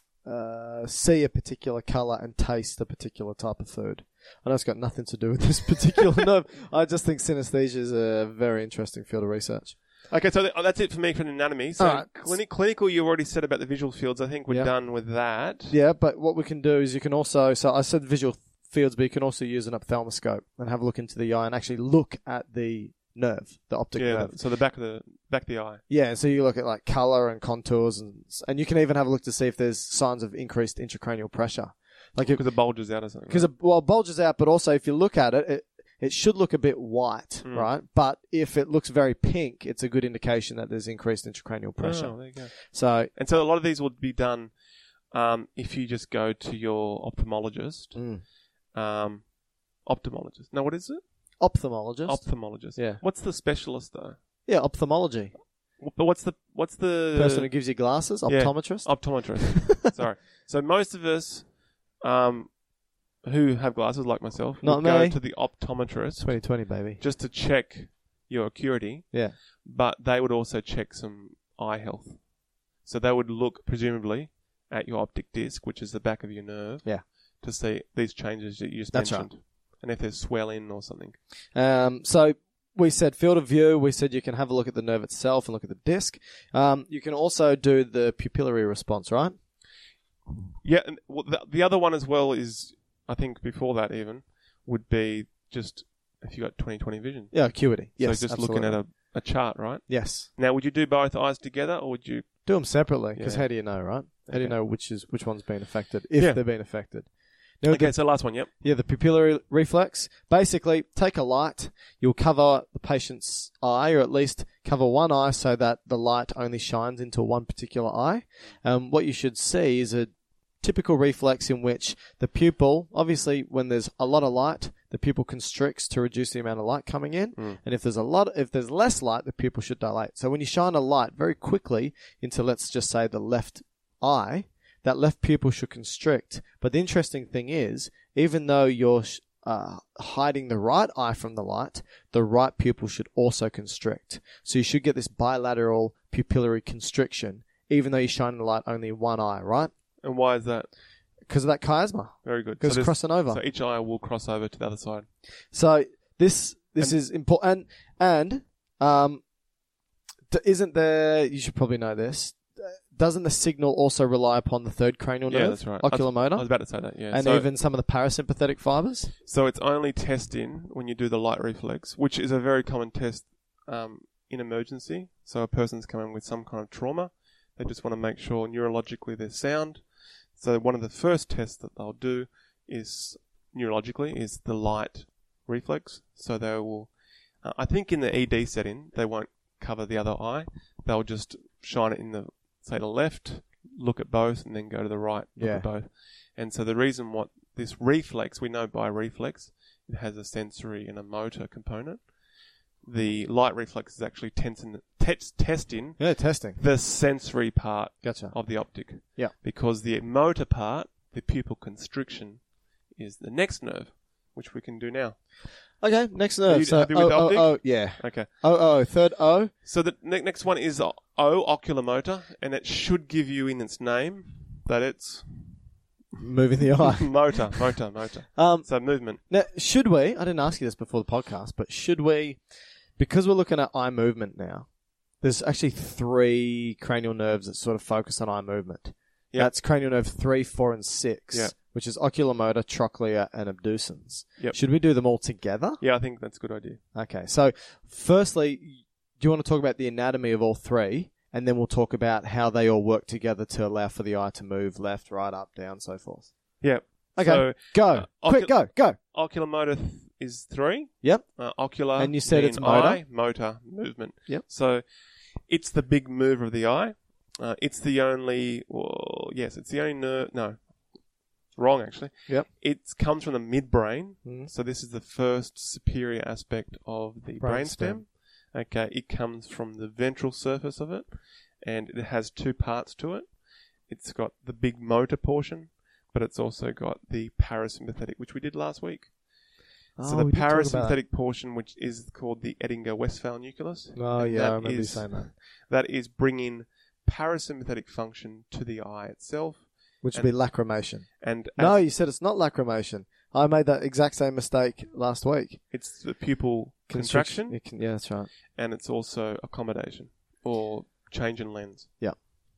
S6: uh, see a particular colour and taste a particular type of food. I know it's got nothing to do with this particular nerve. I just think synesthesia is a very interesting field of research.
S5: Okay, so th- oh, that's it for me for the anatomy. So
S6: All right.
S5: clini- clinical, you already said about the visual fields. I think we're
S6: Yeah.
S5: done with that.
S6: Yeah, but what we can do is you can also, so I said visual fields, but you can also use an ophthalmoscope and have a look into the eye and actually look at the nerve, the optic
S5: Yeah,
S6: nerve.
S5: the- so the back of the back of the eye.
S6: Yeah, so you look at like color and contours, and and you can even have a look to see if there's signs of increased intracranial pressure. Like
S5: Because it bulges out or something.
S6: because
S5: right?
S6: it, well, it bulges out, but also if you look at it, it it should look a bit white,
S5: Mm.
S6: right? But if it looks very pink, it's a good indication that there's increased intracranial pressure.
S5: Oh, there you go.
S6: So,
S5: And so a lot of these would be done um, if you just go to your ophthalmologist.
S6: mm.
S5: Um, ophthalmologist. No, what is it?
S6: ophthalmologist.
S5: Ophthalmologist.
S6: Yeah.
S5: What's the specialist though?
S6: yeah, ophthalmology.
S5: But what's the what's the
S6: Person who gives you glasses,
S5: Yeah.
S6: optometrist.
S5: optometrist? Sorry. So most of us um, who have glasses like myself
S6: Not
S5: would go
S6: me.
S5: to the optometrist
S6: twenty twenty, baby.
S5: just to check your acuity,
S6: Yeah.
S5: but they would also check some eye health. So they would look, presumably, at your optic disc, which is the back of your nerve,
S6: Yeah.
S5: to see these changes that you just
S6: That's
S5: mentioned. And if there's swelling or something.
S6: Um, so we said field of view. We said you can have a look at the nerve itself and look at the disc. Um, you can also do the pupillary response, right?
S5: Yeah, and well, the, the other one as well is, I think before that even, would be just if you got twenty twenty vision.
S6: Yeah, acuity. Yes,
S5: so just
S6: absolutely.
S5: looking at a, a chart, right?
S6: Yes.
S5: Now, would you do both eyes together, or would you...
S6: Do them separately, because
S5: Yeah.
S6: how do you know, right? How do you
S5: Okay.
S6: know which is which one's been affected, if
S5: Yeah.
S6: they've been affected? Now,
S5: Okay,
S6: the-
S5: so last one, yep.
S6: Yeah, the pupillary reflex. Basically, take a light. You'll cover the patient's eye, or at least cover one eye so that the light only shines into one particular eye. Um, what you should see is a typical reflex in which the pupil, obviously, when there's a lot of light, the pupil constricts to reduce the amount of light coming in.
S5: Mm.
S6: And if there's a lot, if there's less light, the pupil should dilate. So when you shine a light very quickly into, let's just say, the left eye, that left pupil should constrict. But the interesting thing is, even though you're uh, hiding the right eye from the light, the right pupil should also constrict. So you should get this bilateral pupillary constriction, even though you're shining the light only in one eye, right?
S5: And why is that?
S6: Because of that chiasma.
S5: Very good.
S6: Because
S5: So
S6: it's
S5: there's-
S6: crossing over.
S5: So each eye will cross over to the other side.
S6: So this this
S5: And-
S6: is important. And um, d- isn't there? You should probably know this. Doesn't the signal also rely upon the third cranial
S5: Yeah,
S6: nerve,
S5: that's right. I was-
S6: oculomotor,
S5: I was about to say that, yeah.
S6: and
S5: so,
S6: even some of the parasympathetic fibers?
S5: So it's only testing when you do the light reflex, which is a very common test um, in emergency. So a person's coming with some kind of trauma. They just want to make sure neurologically they're sound. So one of the first tests that they'll do is neurologically is the light reflex. So they will, uh, I think in the E D setting, they won't cover the other eye. They'll just shine it in the, say, the left, look at both, and then go to the right, look
S6: Yeah.
S5: at both. And so the reason what this reflex, we know by reflex, it has a sensory and a motor component. The light reflex is actually tensing, te- testing
S6: Yeah, testing.
S5: the sensory part
S6: Gotcha.
S5: of the optic.
S6: Yeah.
S5: Because the motor part, the pupil constriction, is the next nerve, which we can do now.
S6: Okay, next
S5: Are
S6: nerve.
S5: you
S6: So,
S5: happy with
S6: oh,
S5: the
S6: oh,
S5: optic?
S6: oh, yeah.
S5: Okay.
S6: Oh, oh, third O.
S5: So the ne- next one is O, oculomotor, and it should give you in its name that it's
S6: Moving the eye.
S5: motor, motor, motor.
S6: Um,
S5: So movement.
S6: now, should we, I didn't ask you this before the podcast, but should we, because we're looking at eye movement now, there's actually three cranial nerves that sort of focus on eye movement.
S5: Yep.
S6: That's cranial nerve three, four, and six,
S5: Yep.
S6: which is oculomotor, trochlear, and abducens.
S5: Yep.
S6: Should we do them all together?
S5: Yeah, I think that's a good idea.
S6: Okay, so firstly, do you want to talk about the anatomy of all three? And then we'll talk about how they all work together to allow for the eye to move left, right, up, down, so forth.
S5: Yeah.
S6: Okay,
S5: So,
S6: go.
S5: uh,
S6: Quick,
S5: ocul-
S6: go, go.
S5: Oculomotor th- is three.
S6: Yep.
S5: Uh, ocular.
S6: And you said
S5: being
S6: it's motor?
S5: eye, motor, movement.
S6: Yep.
S5: So it's the big mover of the eye. Uh, it's the only, well, yes, it's the only nerve. No, wrong actually.
S6: Yep.
S5: It comes from the midbrain.
S6: Mhm.
S5: So this is the first superior aspect of the
S6: Brainstem.
S5: brainstem. Okay, it comes from the ventral surface of it, and it has two parts to it. It's got the big motor portion, but it's also got the parasympathetic, which we did last week. so
S6: Oh,
S5: the
S6: we did talk about
S5: parasympathetic portion, which is called the Edinger-Westphal nucleus.
S6: Oh,
S5: and
S6: yeah,
S5: that
S6: I remember you
S5: is-
S6: saying that.
S5: That is bringing parasympathetic function to the eye itself.
S6: Which would
S5: and-
S6: be lacrimation.
S5: And
S6: No,
S5: as
S6: you said it's not lacrimation. I made that exact same mistake last week.
S5: it's the pupil
S6: Constriction-
S5: contraction,
S6: you can- yeah, that's right.
S5: and it's also accommodation or change in lens.
S6: Yeah.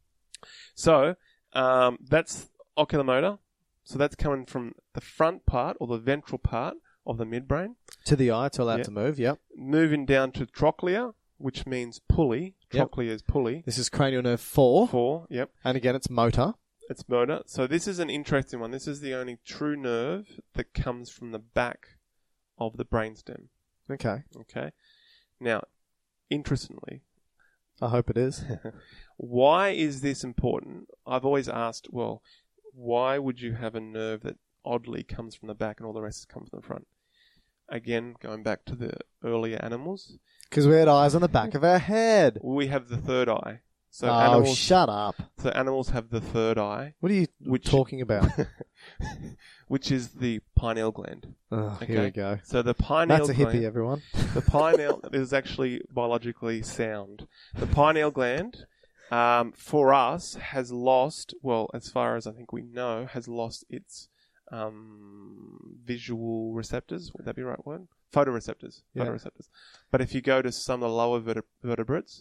S5: So um, that's oculomotor. So that's coming from the front part or the ventral part of the midbrain,
S6: To the eye to allow it
S5: Yeah.
S6: to move, yep.
S5: moving down to trochlear, which means pulley.
S6: Yep.
S5: Trochlear is pulley.
S6: This is cranial nerve four.
S5: Four. Yep.
S6: And again, it's motor.
S5: It's motor. So this is an interesting one. This is the only true nerve that comes from the back of the brainstem.
S6: Okay.
S5: Okay. Now, interestingly,
S6: I hope it is.
S5: why is this important? I've always asked, well, why would you have a nerve that oddly comes from the back and all the rest comes from the front? Again, going back to the earlier animals,
S6: Because we had eyes on the back of our head.
S5: we have the third eye. So
S6: oh,
S5: animals,
S6: shut up.
S5: So animals have the third eye,
S6: What are you
S5: Which-
S6: talking about?
S5: which is the pineal gland.
S6: Oh,
S5: Okay.
S6: Here we go.
S5: So the pineal
S6: That's a
S5: gland,
S6: hippie, everyone.
S5: the pineal is actually biologically sound. The pineal gland, um, for us, has lost, well, as far as I think we know, has lost its um, visual receptors. Would that be the right word? Photoreceptors.
S6: Yeah.
S5: Photoreceptors. But if you go to some of the lower verte- vertebrates,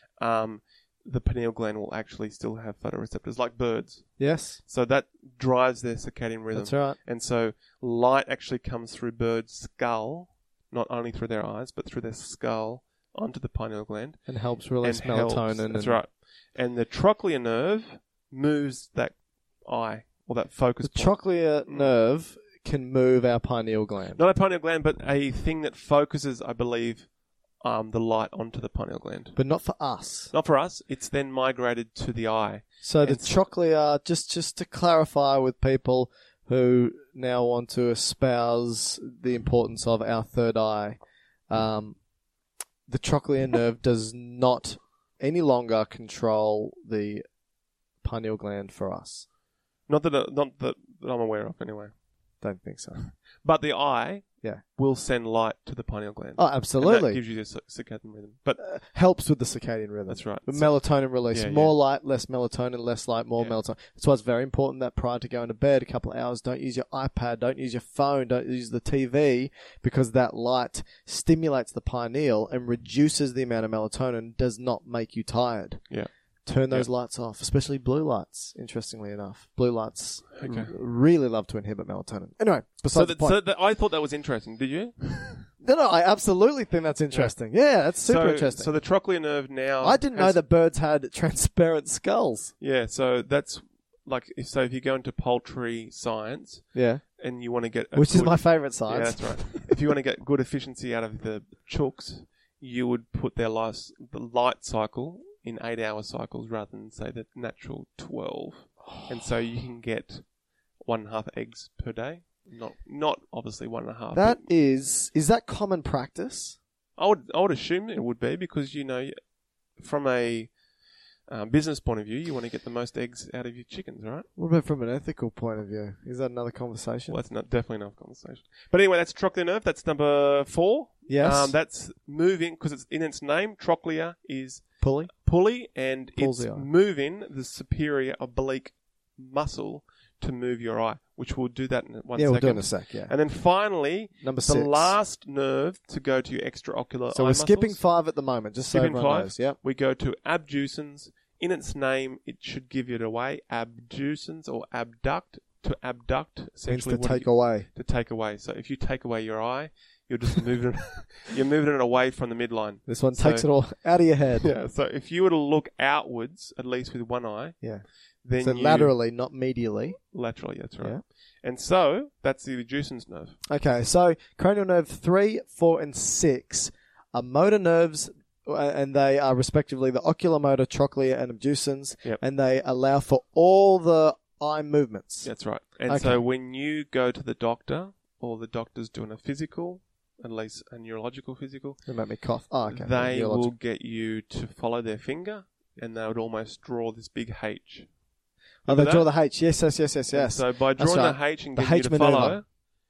S5: um, the pineal gland will actually still have photoreceptors, like birds.
S6: Yes,
S5: So that drives their circadian rhythm.
S6: that's right.
S5: And so light actually comes through birds' skull, not only through their eyes, but through their skull onto the pineal gland.
S6: And helps release
S5: and helps.
S6: melatonin.
S5: That's
S6: and
S5: right. And the trochlear nerve moves that eye, or that focus
S6: The
S5: point.
S6: trochlear nerve can move our pineal gland.
S5: Not a pineal gland, but a thing that focuses, I believe, um, the light onto the pineal gland.
S6: But not for us.
S5: Not for us. It's then migrated to the eye.
S6: So the
S5: And so-
S6: trochlear, just just to clarify with people who now want to espouse the importance of our third eye, um, the trochlear nerve does not any longer control the pineal gland for us.
S5: Not that, uh, not that, that I'm aware of, anyway.
S6: Don't think so.
S5: But the eye
S6: Yeah.
S5: will send light to the pineal gland.
S6: Oh,
S5: And that
S6: absolutely.
S5: gives you the cir- circadian rhythm. But
S6: Helps with the circadian rhythm.
S5: That's right.
S6: The
S5: So-
S6: melatonin release.
S5: Yeah,
S6: More
S5: yeah.
S6: light, less melatonin, less light, more
S5: Yeah.
S6: melatonin. That's why it's very important that prior to going to bed, a couple of hours, don't use your iPad, don't use your phone, don't use the T V, because that light stimulates the pineal and reduces the amount of melatonin, does not make you tired.
S5: yeah.
S6: Turn those lights off, especially blue lights, interestingly enough. Blue lights
S5: Okay.
S6: r- really love to inhibit melatonin. Anyway, besides
S5: So,
S6: the
S5: that,
S6: point.
S5: so that, I thought that was interesting. Did you?
S6: no, no, I absolutely think that's interesting. Yeah, that's super
S5: so,
S6: interesting.
S5: So the trochlear nerve now.
S6: I didn't know
S5: has-
S6: that birds had transparent skulls.
S5: Yeah. So that's like if, so if you go into poultry science
S6: Yeah.
S5: and you want to get a
S6: Which is
S5: good-
S6: my favourite
S5: Yeah,
S6: science.
S5: that's right. If you want to get good efficiency out of the chooks, you would put their life, the light cycle in eight-hour cycles rather than say the natural twelve, and so you can get one and a half eggs per day. Not, not obviously one and a half.
S6: That
S5: but
S6: is, is that common practice?
S5: I would, I would assume it would be because you know, from a um, business point of view, you want to get the most eggs out of your chickens, right?
S6: What about from an ethical point of view? Is that another conversation?
S5: Well, that's not definitely enough conversation. But anyway, that's trochlear nerve. That's number four.
S6: Yes.
S5: Um, that's moving because it's in its name. Trochlear is
S6: Pulley?
S5: pulley, and
S6: Pulls
S5: it's
S6: the eye.
S5: moving the superior oblique muscle to move your eye, which we'll do that in one
S6: yeah,
S5: second.
S6: we'll do it in a sec, yeah.
S5: And then finally,
S6: Number
S5: the
S6: six.
S5: last nerve to go to your extraocular
S6: So
S5: eye
S6: we're skipping
S5: muscles.
S6: five at the moment, just so
S5: Skipping
S6: everyone
S5: five.
S6: knows. Yep.
S5: We go to abducens. In its name, it should give it away. Abducens or abduct. To abduct,
S6: Means
S5: essentially,
S6: to
S5: what
S6: take
S5: you-
S6: away.
S5: to take away. So if you take away your eye, you're just moving it, you're moving it away from the midline.
S6: This one
S5: So-
S6: takes it all out of your head.
S5: Yeah. So if you were to look outwards, at least with one eye,
S6: Yeah.
S5: then
S6: So
S5: you,
S6: laterally, not medially.
S5: laterally, that's right.
S6: Yeah.
S5: And so that's the abducens nerve.
S6: Okay, so cranial nerve three, four, and six are motor nerves, uh, and they are respectively the oculomotor, trochlear, and abducens,
S5: Yep.
S6: and they allow for all the eye movements.
S5: That's right. And
S6: Okay.
S5: so when you go to the doctor, or the doctor's doing a physical, at least a neurological physical,
S6: They make me cough. Oh, okay.
S5: they
S6: Neurologic-
S5: will get you to follow their finger, and they would almost draw this big H.
S6: Oh, they
S5: Remember
S6: draw
S5: that?
S6: the H. Yes, yes, yes, yes,
S5: And
S6: yes.
S5: So by
S6: That's
S5: drawing
S6: right.
S5: the H and
S6: The
S5: getting
S6: H
S5: you to
S6: maneuver.
S5: follow,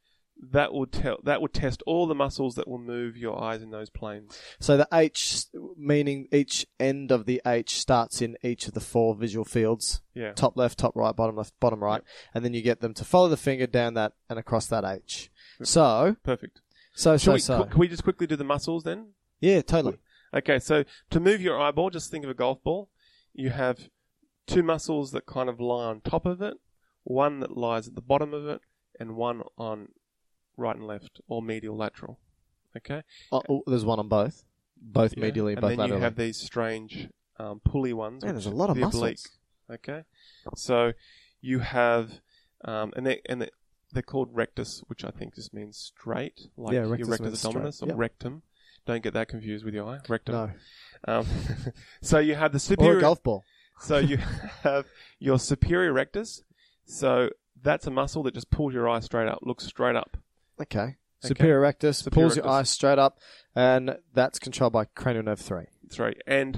S5: that will tell that will test all the muscles that will move your eyes in those planes.
S6: So the H, meaning each end of the H starts in each of the four visual fields.
S5: Yeah.
S6: Top left, top right, bottom left, bottom right. And then you get them to follow the finger down that and across that H. So,
S5: Perfect.
S6: so,
S5: Should
S6: so,
S5: we,
S6: so.
S5: Can we just quickly do the muscles then?
S6: Yeah, totally.
S5: Okay, so to move your eyeball, just think of a golf ball. You have two muscles that kind of lie on top of it, one that lies at the bottom of it, and one on right and left, or medial lateral. Okay?
S6: Oh, oh, there's one on both. Both
S5: Yeah.
S6: medially,
S5: and
S6: both
S5: then
S6: laterally.
S5: you have these strange um, pulley ones.
S6: Man,
S5: which
S6: there's a lot of
S5: the oblique.
S6: muscles.
S5: Okay? So you have, um, and, they, and they, they're called rectus, which I think just means straight, like
S6: Yeah,
S5: your
S6: rectus
S5: rectus
S6: means
S5: abdominis
S6: straight.
S5: or
S6: Yep.
S5: rectum. Don't get that confused with your eye. Rectum.
S6: No.
S5: Um, so you have the
S6: Or
S5: superior.
S6: a golf ball.
S5: So you have your superior rectus. So that's a muscle that just pulls your eye straight up, looks straight up.
S6: Okay. Superior rectus
S5: Superior
S6: pulls your
S5: rectus.
S6: eye straight up, and that's controlled by cranial nerve three.
S5: That's right. And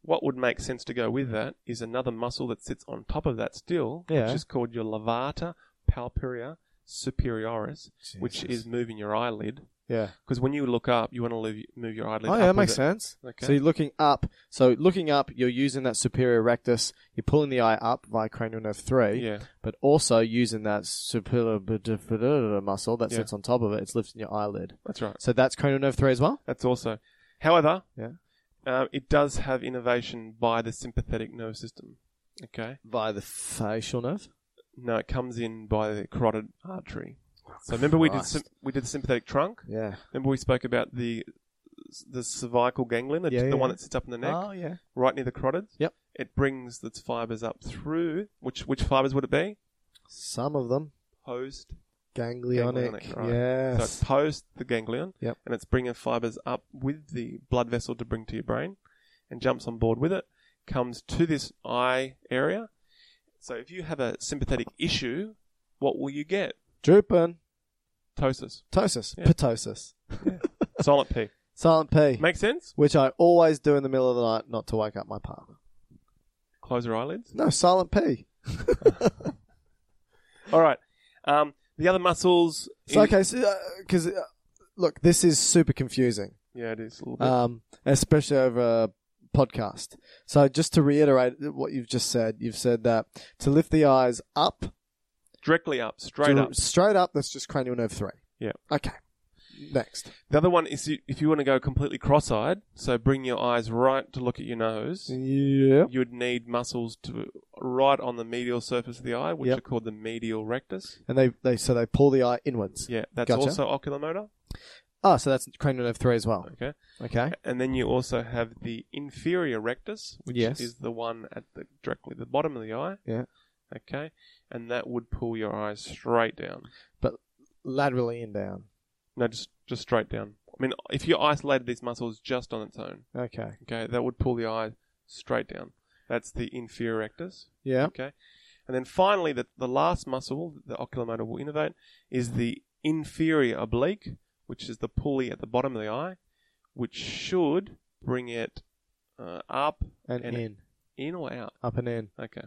S5: what would make sense to go with that is another muscle that sits on top of that still,
S6: Yeah.
S5: which is called your levator palpebra superioris, which is moving your eyelid.
S6: Yeah.
S5: Because when you look up, you want to move your eyelid
S6: Oh,
S5: up.
S6: yeah, that
S5: with
S6: makes
S5: it.
S6: sense.
S5: Okay.
S6: So you're looking up. So looking up, you're using that superior rectus. You're pulling the eye up via cranial nerve three.
S5: Yeah.
S6: But also using that superior muscle that
S5: Yeah.
S6: sits on top of it. It's lifting your eyelid.
S5: That's right.
S6: So that's cranial nerve three as well?
S5: That's also. However,
S6: Yeah.
S5: uh, it does have innervation by the sympathetic nerve system. Okay.
S6: Via the facial nerve?
S5: No, it comes in by the carotid artery. So remember we did
S6: Christ.
S5: sim- we did the sympathetic trunk.
S6: Yeah.
S5: Remember we spoke about the the cervical ganglion, the,
S6: Yeah,
S5: the
S6: yeah.
S5: one that sits up in the neck,
S6: Oh, yeah.
S5: right near the carotids.
S6: Yep.
S5: It brings its fibers up through. Which which fibers would it be?
S6: Some of them.
S5: Post.
S6: Ganglionic.
S5: Ganglionic, right.
S6: Yes.
S5: So it's post the ganglion.
S6: Yep.
S5: And it's bringing fibers up with the blood vessel to bring to your brain, and jumps on board with it. Comes to this eye area. So if you have a sympathetic issue, what will you get?
S6: Drooping.
S5: Ptosis.
S6: Ptosis.
S5: Yeah.
S6: Ptosis.
S5: Silent P.
S6: Silent P.
S5: Make sense?
S6: Which I always do in the middle of the night not to wake up my partner.
S5: Close your eyelids.
S6: No, silent P.
S5: All right. Um, the other muscles.
S6: So,
S5: in-
S6: okay, so, because, uh, look, this is super confusing,
S5: Yeah, it is a little bit.
S6: um, especially over a podcast. So just to reiterate what you've just said, you've said that to lift the eyes up,
S5: Directly up, straight
S6: to-
S5: up.
S6: straight up, that's just cranial nerve three.
S5: Yeah.
S6: Okay. Next.
S5: The other one is if you want to go completely cross-eyed, so bring your eyes right to look at your nose,
S6: Yep.
S5: you would need muscles to right on the medial surface of the eye, which
S6: Yep.
S5: are called the medial rectus.
S6: And they, they so they pull the eye inwards.
S5: Yeah, that's
S6: Gotcha.
S5: also oculomotor.
S6: Oh, so that's cranial nerve three as well.
S5: Okay.
S6: Okay.
S5: And then you also have the inferior rectus, which
S6: Yes.
S5: is the one at the directly the bottom of the eye.
S6: Yeah.
S5: Okay. And that would pull your eyes straight down.
S6: But laterally and down.
S5: No, just just straight down. I mean, if you isolated these muscles just on its own,
S6: Okay.
S5: okay, that would pull the eye straight down. That's the inferior rectus.
S6: Yeah.
S5: Okay. And then finally, the, the last muscle that the oculomotor will innervate is the inferior oblique, which is the pulley at the bottom of the eye, which should bring it uh, up
S6: And,
S5: and
S6: in.
S5: in or out.
S6: Up and in.
S5: Okay.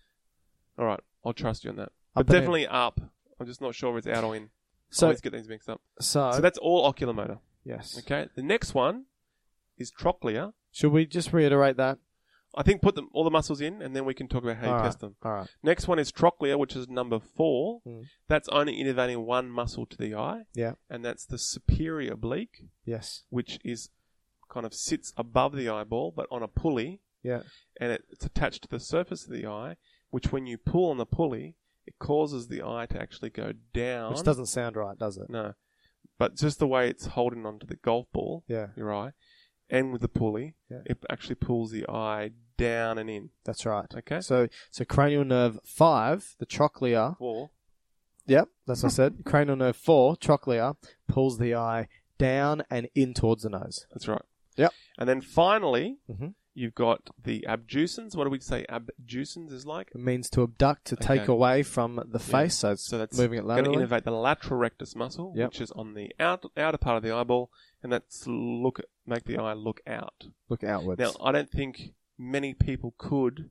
S5: All right. I'll trust you on that.
S6: Up
S5: But
S6: and in.
S5: definitely up. I'm just not sure if it's out or in.
S6: So,
S5: I always get these mixed up.
S6: so,
S5: So that's all oculomotor.
S6: yes.
S5: Okay. The next one is trochlea.
S6: Should we just reiterate that?
S5: I think put them, all the muscles in, and then we can talk about how you
S6: All right.
S5: test them.
S6: All right.
S5: Next one is trochlea, which is number four.
S6: Mm.
S5: That's only innervating one muscle to the eye,
S6: Yeah.
S5: and that's the superior oblique,
S6: Yes.
S5: which is kind of sits above the eyeball, but on a pulley,
S6: Yeah.
S5: and it, it's attached to the surface of the eye, which when you pull on the pulley, it causes the eye to actually go down.
S6: Which doesn't sound right, does it?
S5: No. But just the way it's holding onto the golf ball,
S6: Yeah.
S5: your eye, and with the pulley,
S6: Yeah.
S5: it actually pulls the eye down and in.
S6: That's right.
S5: Okay.
S6: So, so cranial nerve five, the trochlea.
S5: Four.
S6: Yep, that's what I said. Cranial nerve four, trochlea, pulls the eye down and in towards the nose.
S5: That's right.
S6: Yep.
S5: And then finally,
S6: Mm-hmm.
S5: you've got the abducens. What do we say abducens is like?
S6: It means to abduct, to take
S5: Okay.
S6: away from the face. So it's
S5: So that's
S6: moving it
S5: going to
S6: laterally.
S5: innervate the lateral rectus muscle,
S6: Yep.
S5: which is on the out, outer part of the eyeball, and that's look make the eye look out.
S6: Look outwards.
S5: Now, I don't think many people could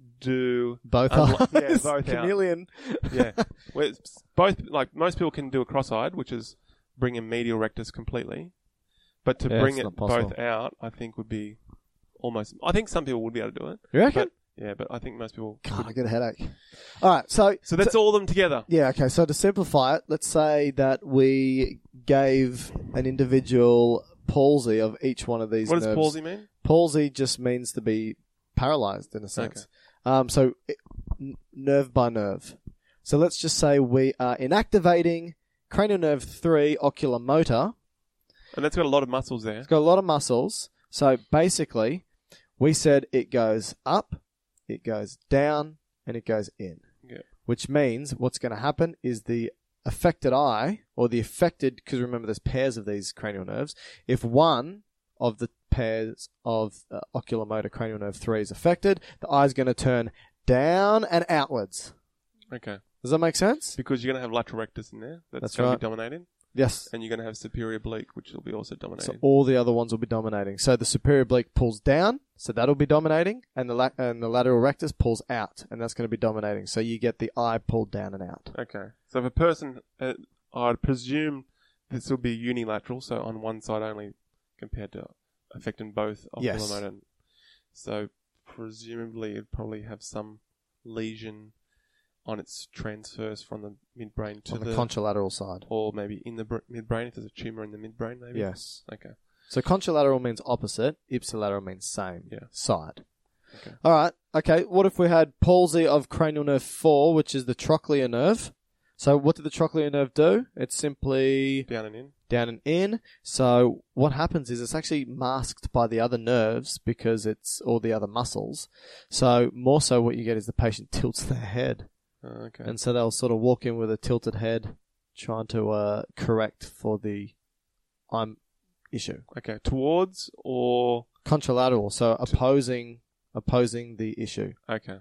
S5: do
S6: both
S5: unlo-
S6: eyes.
S5: yeah, both out.
S6: Chameleon.
S5: Yeah, Where it's both like most people can do a cross-eyed, which is bring in medial rectus completely, but to
S6: Yeah,
S5: bring
S6: it's
S5: it
S6: not possible.
S5: both out, I think would be almost. I think some people would be able to do it.
S6: You reckon?
S5: But, yeah, but I think most people.
S6: God, I
S5: couldn't.
S6: get a headache. All right, so
S5: So that's all of them together.
S6: yeah, okay. So to simplify it, let's say that we gave an individual palsy of each one of these.
S5: What does
S6: nerves.
S5: palsy mean?
S6: Palsy just means to be paralyzed in a sense. Um, so it, n- nerve by nerve. So let's just say we are inactivating cranial nerve three oculomotor.
S5: And that's got a lot of muscles there.
S6: It's got a lot of muscles. So basically, we said it goes up, it goes down, and it goes in.
S5: Yeah.
S6: Which means what's going to happen is the affected eye, or the affected, because remember there's pairs of these cranial nerves, if one of the pairs of uh, oculomotor cranial nerve three is affected, the eye's going to turn down and outwards.
S5: Okay.
S6: Does that make sense?
S5: Because you're going to have lateral rectus in there. That's,
S6: That's
S5: going
S6: right.
S5: to be dominating.
S6: Yes.
S5: And you're going to have superior oblique, which will be also
S6: So
S5: dominating.
S6: all the other ones will be dominating. So the superior oblique pulls down, So that'll be dominating, and the la- and the lateral rectus pulls out, and that's going to be dominating. So you get the eye pulled down and out.
S5: Okay. So if a person, uh, I'd presume this will be unilateral, so on one side only, compared to affecting both
S6: Yes.
S5: oculomotor. So presumably it'd probably have some lesion on its transfers from the midbrain to
S6: On the,
S5: the,
S6: contralateral side.
S5: or maybe in the br- midbrain if there's a tumor in the midbrain, maybe.
S6: Yes.
S5: Okay.
S6: So contralateral means opposite, ipsilateral means same
S5: Yeah.
S6: side.
S5: Okay.
S6: All right. Okay. What if we had palsy of cranial nerve four, which is the trochlear nerve? So what did the trochlear nerve do? It's simply
S5: Down and in.
S6: down and in. So what happens is it's actually masked by the other nerves because it's all the other muscles. So more so what you get is the patient tilts their head.
S5: Oh, okay.
S6: And so they'll sort of walk in with a tilted head trying to uh, correct for the um, issue.
S5: Okay. Towards or
S6: Contralateral, so opposing opposing the issue.
S5: okay.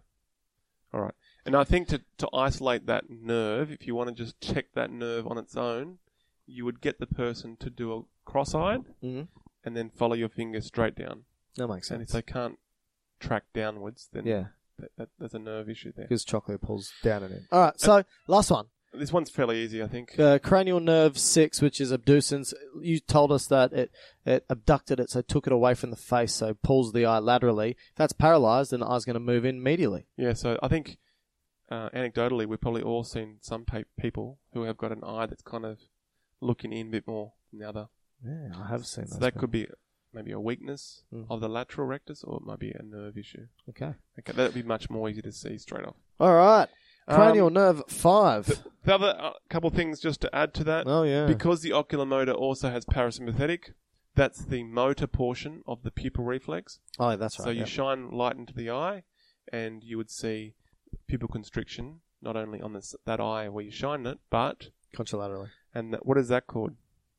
S5: All right. And I think to to isolate that nerve, if you want to just check that nerve on its own, you would get the person to do a cross-eyed
S6: Mm-hmm.
S5: and then follow your finger straight down.
S6: That makes
S5: And if
S6: sense.
S5: they can't track downwards, then
S6: Yeah,
S5: that, that, there's a nerve issue there.
S6: because trochlear pulls down and in. All right, so last one.
S5: This one's fairly easy, I think.
S6: Uh, cranial nerve six, which is abducens. You told us that it, it abducted it, so took it away from the face, so pulls the eye laterally. If that's paralyzed, then the eye's going to move in medially.
S5: Yeah, so I think uh, anecdotally, we've probably all seen some pe- people who have got an eye that's kind of looking in a bit more than the other.
S6: Yeah, I have seen
S5: So
S6: those
S5: that
S6: people.
S5: could be maybe a weakness
S6: Mm.
S5: of the lateral rectus, or it might be a nerve issue.
S6: Okay.
S5: Okay, that'd be much more easy to see straight off.
S6: All right. Cranial
S5: Um,
S6: nerve five.
S5: The, the other uh, couple things just to add to that,
S6: Oh, yeah.
S5: because the oculomotor also has parasympathetic, that's the motor portion of the pupil reflex.
S6: Oh, that's right.
S5: So you
S6: yeah.
S5: shine light into the eye, and you would see pupil constriction not only on this, that eye where you shine it, but
S6: Contralaterally.
S5: and that, what is that called?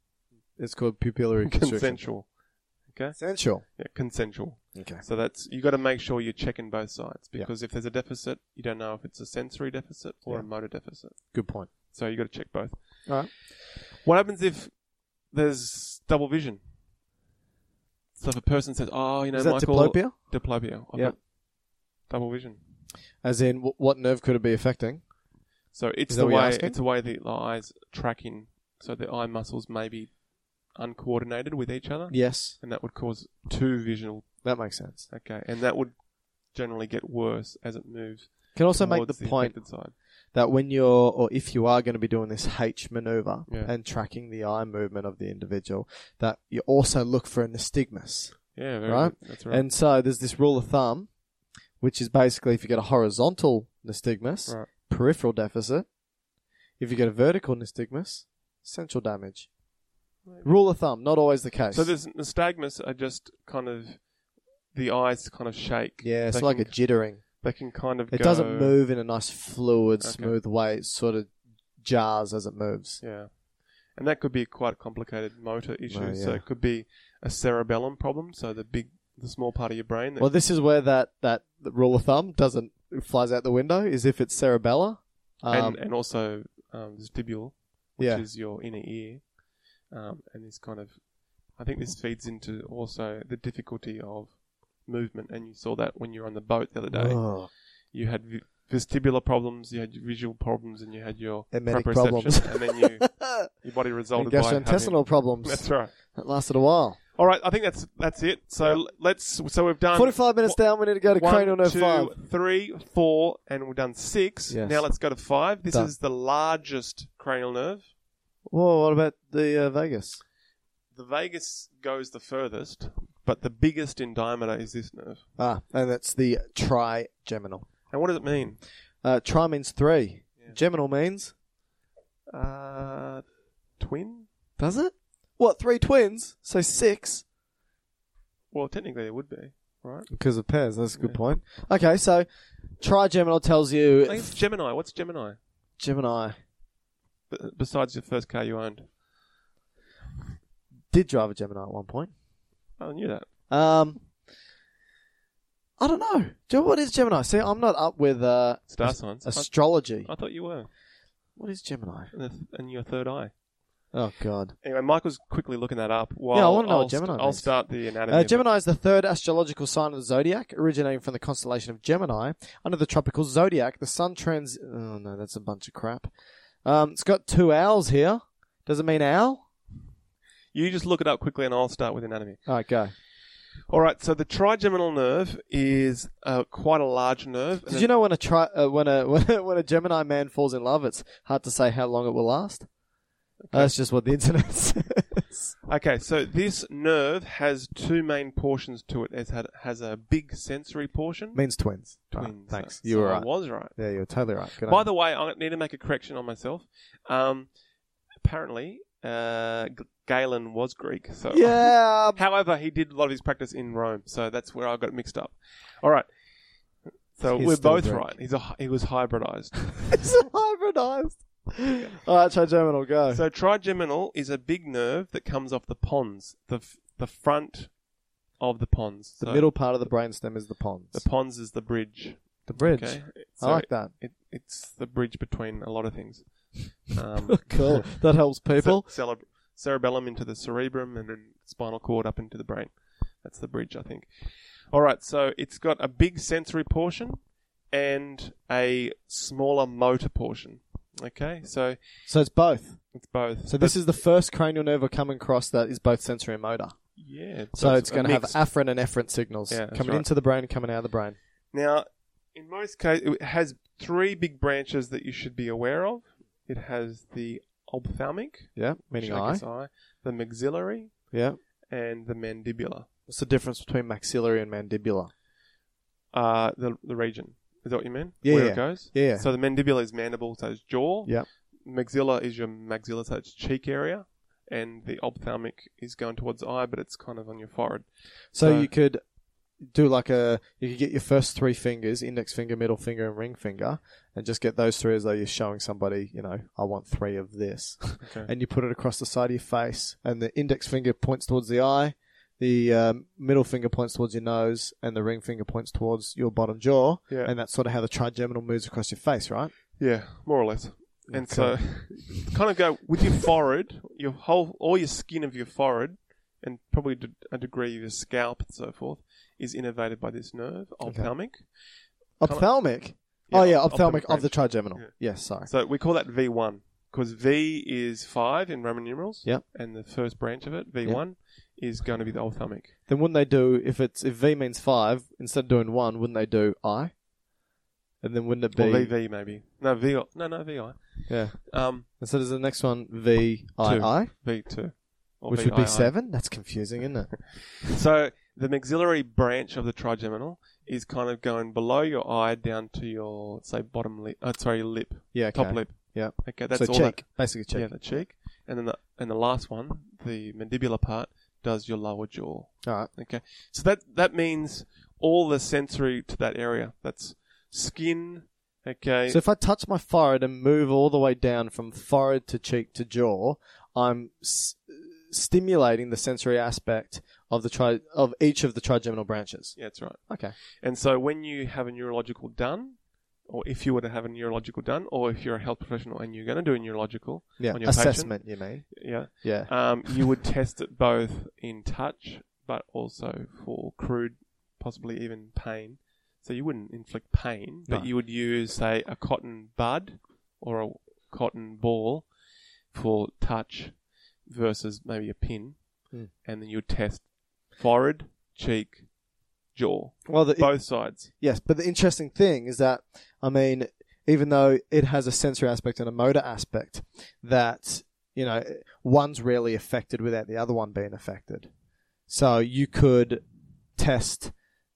S6: It's called pupillary constriction.
S5: Consensual. Okay.
S6: Consensual.
S5: Yeah, consensual.
S6: Okay.
S5: So that's you got to make sure you're checking both sides, because if there's a deficit, you don't know if it's a sensory deficit or
S6: Yeah.
S5: a motor deficit.
S6: Good point.
S5: So you got to check both.
S6: All right.
S5: What happens if there's double vision? So if a person says, "Oh, you know,
S6: Is that
S5: Michael,
S6: diplopia?
S5: diplopia, I've
S6: Yep.
S5: got double vision."
S6: As in, w- what nerve could it be affecting?
S5: So it's
S6: Is that
S5: the
S6: what you're
S5: way
S6: asking?
S5: it's the way the eye's tracking. So the eye muscles may be uncoordinated with each other,
S6: Yes,
S5: and that would cause two visual.
S6: that makes sense.
S5: Okay, and that would generally get worse as it moves.
S6: Can also make
S5: towards
S6: the point
S5: affected side.
S6: that when you're, or if you are going to be doing this H maneuver
S5: Yeah.
S6: and tracking the eye movement of the individual, that you also look for a nystagmus.
S5: Yeah, very
S6: Right?
S5: good. That's right.
S6: And so there's this rule of thumb, which is basically if you get a horizontal nystagmus,
S5: Right.
S6: peripheral deficit. If you get a vertical nystagmus, central damage. Rule of thumb, not always the case.
S5: So there's nystagmus are just kind of the eyes kind of shake.
S6: yeah, it's
S5: They
S6: like a
S5: can,
S6: jittering.
S5: They can kind of
S6: It
S5: go,
S6: doesn't move in a nice fluid,
S5: Okay.
S6: smooth way. It sort of jars as it moves.
S5: Yeah, and that could be quite a complicated motor issue.
S6: Oh,
S5: So
S6: yeah.
S5: it could be a cerebellum problem. So the big, the small part of your brain. That,
S6: Well, this is where that, that rule of thumb doesn't flies out the window. Is if it's cerebellar. Um,
S5: and and also um, vestibule, which
S6: Yeah.
S5: is your inner ear, um, and this kind of, I think this feeds into also the difficulty of movement. And you saw that when you were on the boat the other day.
S6: oh,
S5: You had v- vestibular problems, you had your visual problems, and you had your
S6: Emetic
S5: proprioception,
S6: problems.
S5: and then you your body resulted by having,
S6: gastrointestinal problems.
S5: That's right.
S6: That lasted a while.
S5: All right, I think that's that's it. So l- let's. So we've done
S6: Forty-five minutes
S5: one-
S6: down. We need to go to
S5: one,
S6: cranial nerve
S5: two,
S6: five.
S5: three, four, and we've done six.
S6: Yes.
S5: Now let's go to five. This
S6: Done.
S5: is the largest cranial nerve.
S6: Whoa, what about the uh, Vegas?
S5: The vagus goes the furthest, but the biggest in diameter is this nerve.
S6: Ah, and that's the trigeminal.
S5: And what does it mean?
S6: Uh, tri means three.
S5: Yeah.
S6: Geminal means,
S5: Uh, twin?
S6: does it? What, three twins? So six?
S5: Well, technically it would be, right?
S6: Because of pairs, that's a good
S5: Yeah.
S6: point. Okay, so trigeminal tells you
S5: I think it's Gemini. What's Gemini?
S6: Gemini
S5: B- besides your first car you owned.
S6: did drive a Gemini at one point.
S5: I knew that.
S6: Um, I don't know. Do you know what is Gemini? See, I'm not up with uh,
S5: Star
S6: ast-
S5: signs.
S6: astrology.
S5: I, I thought you were.
S6: What is Gemini?
S5: And, the th- and your third eye.
S6: Oh, God.
S5: Anyway, Michael's quickly looking that up. While
S6: Yeah, I wanna know
S5: I'll
S6: what Gemini
S5: st- I'll
S6: means.
S5: start the anatomy.
S6: Uh,
S5: of it.
S6: Gemini is the third astrological sign of the zodiac, originating from the constellation of Gemini. Under the tropical zodiac, the sun trans... Oh, no, that's a bunch of crap. Um, it's got two owls here. Does it mean owl?
S5: You just look it up quickly and I'll start with anatomy.
S6: All right, go.
S5: All right, so the trigeminal nerve is uh, quite a large nerve.
S6: Did you know when a tri- uh, when a when a, when a Gemini man falls in love, it's hard to say how long it will last? Okay. That's just what the internet says.
S5: Okay, so this nerve has two main portions to it. It had, has a big sensory portion.
S6: Means twins.
S5: Twins.
S6: Right, thanks.
S5: So,
S6: you
S5: so
S6: were
S5: I
S6: right.
S5: was right.
S6: Yeah, you were totally right. Good
S5: By
S6: on
S5: the way, I need to make a correction on myself. Um, apparently, uh, G- Galen was Greek. So
S6: you. Yeah.
S5: However, he did a lot of his practice in Rome, so that's where I got mixed up. All right. So
S6: He's
S5: we're
S6: still
S5: both
S6: Greek.
S5: right. He's a, he was hybridized.
S6: It's hybridized. All right, trigeminal, go.
S5: So trigeminal is a big nerve that comes off the pons, the f- the front of the pons.
S6: the
S5: So
S6: middle part of the brainstem is the pons.
S5: The pons is the bridge.
S6: The bridge.
S5: Okay.
S6: I
S5: So
S6: like that.
S5: It, it's the bridge between a lot of things. Um,
S6: Cool. That helps people.
S5: ce- cere- cerebellum into the cerebrum and then spinal cord up into the brain. That's the bridge, I think. All right, so it's got a big sensory portion and a smaller motor portion. Okay, so
S6: So it's both.
S5: it's both.
S6: So this is the first cranial nerve we're coming across that is both sensory and motor.
S5: yeah.
S6: So it's
S5: a
S6: going to have
S5: mix.
S6: afferent and efferent signals
S5: Yeah, that's
S6: coming
S5: right.
S6: into the brain and coming out of the brain.
S5: Now, in most cases, it has three big branches that you should be aware of. It has the ophthalmic,
S6: Yeah, meaning
S5: which I
S6: eye.
S5: guess eye, the maxillary,
S6: Yeah.
S5: and the mandibular.
S6: What's the difference between maxillary and mandibular?
S5: Uh, the the region. Is that what you mean?
S6: Yeah,
S5: Where
S6: yeah.
S5: it goes?
S6: Yeah, yeah.
S5: So the mandibular is mandible, so it's jaw.
S6: Yep.
S5: Maxilla is your maxilla, so it's cheek area. And the ophthalmic is going towards the eye, but it's kind of on your forehead.
S6: So,
S5: So-
S6: you could do like a, you could get your first three fingers, index finger, middle finger, and ring finger, and just get those three as though you're showing somebody, you know, I want three of this.
S5: Okay.
S6: And you put it across the side of your face, and the index finger points towards the eye, the um, middle finger points towards your nose, and the ring finger points towards your bottom jaw.
S5: Yeah.
S6: And that's sort of how the trigeminal moves across your face, right?
S5: Yeah, more or less. And
S6: Okay.
S5: so, kind of go with your forehead, your whole, all your skin of your forehead, and probably d- a degree of your scalp and so forth, is innervated by this nerve, ophthalmic.
S6: Ophthalmic?
S5: Yeah,
S6: oh, yeah,
S5: op-
S6: ophthalmic of the
S5: branch.
S6: trigeminal.
S5: Yeah.
S6: Yes, sorry.
S5: So we call that V one because V is five in Roman numerals.
S6: Yep.
S5: And the first branch of it, V one, is going to be the ophthalmic.
S6: Then wouldn't they do, if it's if V means five, instead of doing one, wouldn't they do I? And then wouldn't it be...
S5: Or V V maybe. No, V I. No, no, V I.
S6: Yeah.
S5: Um,
S6: And so does the next one V I I?
S5: V two. Or
S6: Which
S5: V
S6: would be
S5: I I.
S6: seven? That's confusing, isn't it?
S5: So the maxillary branch of the trigeminal is kind of going below your eye down to your, say, bottom lip. Uh, sorry, lip.
S6: Yeah, okay.
S5: Top lip.
S6: Yeah.
S5: Okay, that's
S6: so
S5: all
S6: cheek,
S5: that.
S6: basically cheek.
S5: Yeah, the cheek. And then the and the last one, the mandibular part, does your lower jaw.
S6: All right.
S5: Okay. So that that means all the sensory to that area. That's skin. Okay.
S6: So if I touch my forehead and move all the way down from forehead to cheek to jaw, I'm s- stimulating the sensory aspect of the tri- of each of the trigeminal branches.
S5: yeah, that's right.
S6: Okay.
S5: And so when you have a neurological done, or if you were to have a neurological done, or if you're a health professional and you're going to do a neurological
S6: Yeah.
S5: on your
S6: Assessment, you mean?
S5: patient, yeah,
S6: Yeah.
S5: um, you would test it both in touch, but also for crude, possibly even pain. So you wouldn't inflict pain, but
S6: No.
S5: you would use, say, a cotton bud or a cotton ball for touch versus maybe a pin,
S6: Hmm.
S5: and then you would test forehead, cheek, jaw,
S6: Well, the,
S5: both sides.
S6: yes, but the interesting thing is that, I mean, even though it has a sensory aspect and a motor aspect, that, you know, one's rarely affected without the other one being affected. So you could test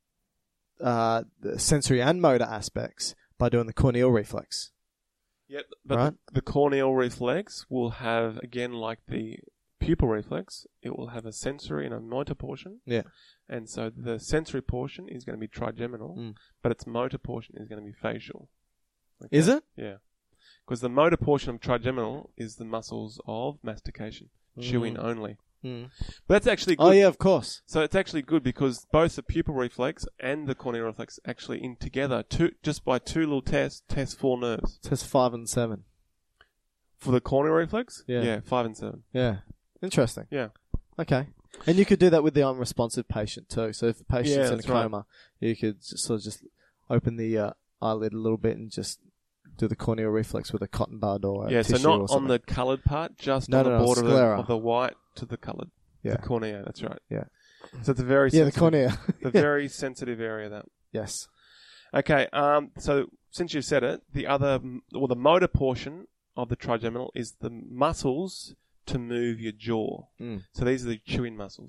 S6: uh, the sensory and motor aspects by doing the corneal reflex.
S5: Yep, but
S6: Right.
S5: the, the corneal reflex will have, again, like the pupil reflex, it will have a sensory and a motor portion.
S6: Yeah.
S5: And so the sensory portion is going to be trigeminal,
S6: Mm.
S5: but its motor portion is going to be facial. Okay?
S6: Is it?
S5: Yeah. Because the motor portion of trigeminal is the muscles of mastication, chewing
S6: Mm.
S5: only.
S6: Mm.
S5: But that's actually good.
S6: Oh, yeah, of course.
S5: So it's actually good because both the pupil reflex and the corneal reflex actually in together, two, just by two little tests, test four nerves.
S6: It says five and seven.
S5: For the corneal reflex?
S6: Yeah.
S5: Yeah, five and seven.
S6: Yeah. Interesting.
S5: Yeah.
S6: Okay. And you could do that with the unresponsive patient too. So if the patient's
S5: Yeah,
S6: in a
S5: that's right.
S6: coma, you could just sort of just open the uh, eyelid a little bit and just do the corneal reflex with a cotton bud or a
S5: Yeah, so
S6: tissue or
S5: not on
S6: something.
S5: the coloured part, just
S6: No,
S5: on
S6: no,
S5: the
S6: no,
S5: border of the,
S6: sclera.
S5: of the white to the coloured.
S6: Yeah.
S5: The cornea, that's right.
S6: Yeah.
S5: So it's a very
S6: Yeah, the
S5: sensitive,
S6: cornea.
S5: the very sensitive area, that.
S6: Yes.
S5: Okay, um, so since you've said it, the other, well, the motor portion of the trigeminal is the muscles to move your jaw.
S6: Mm.
S5: So these are the chewing muscles.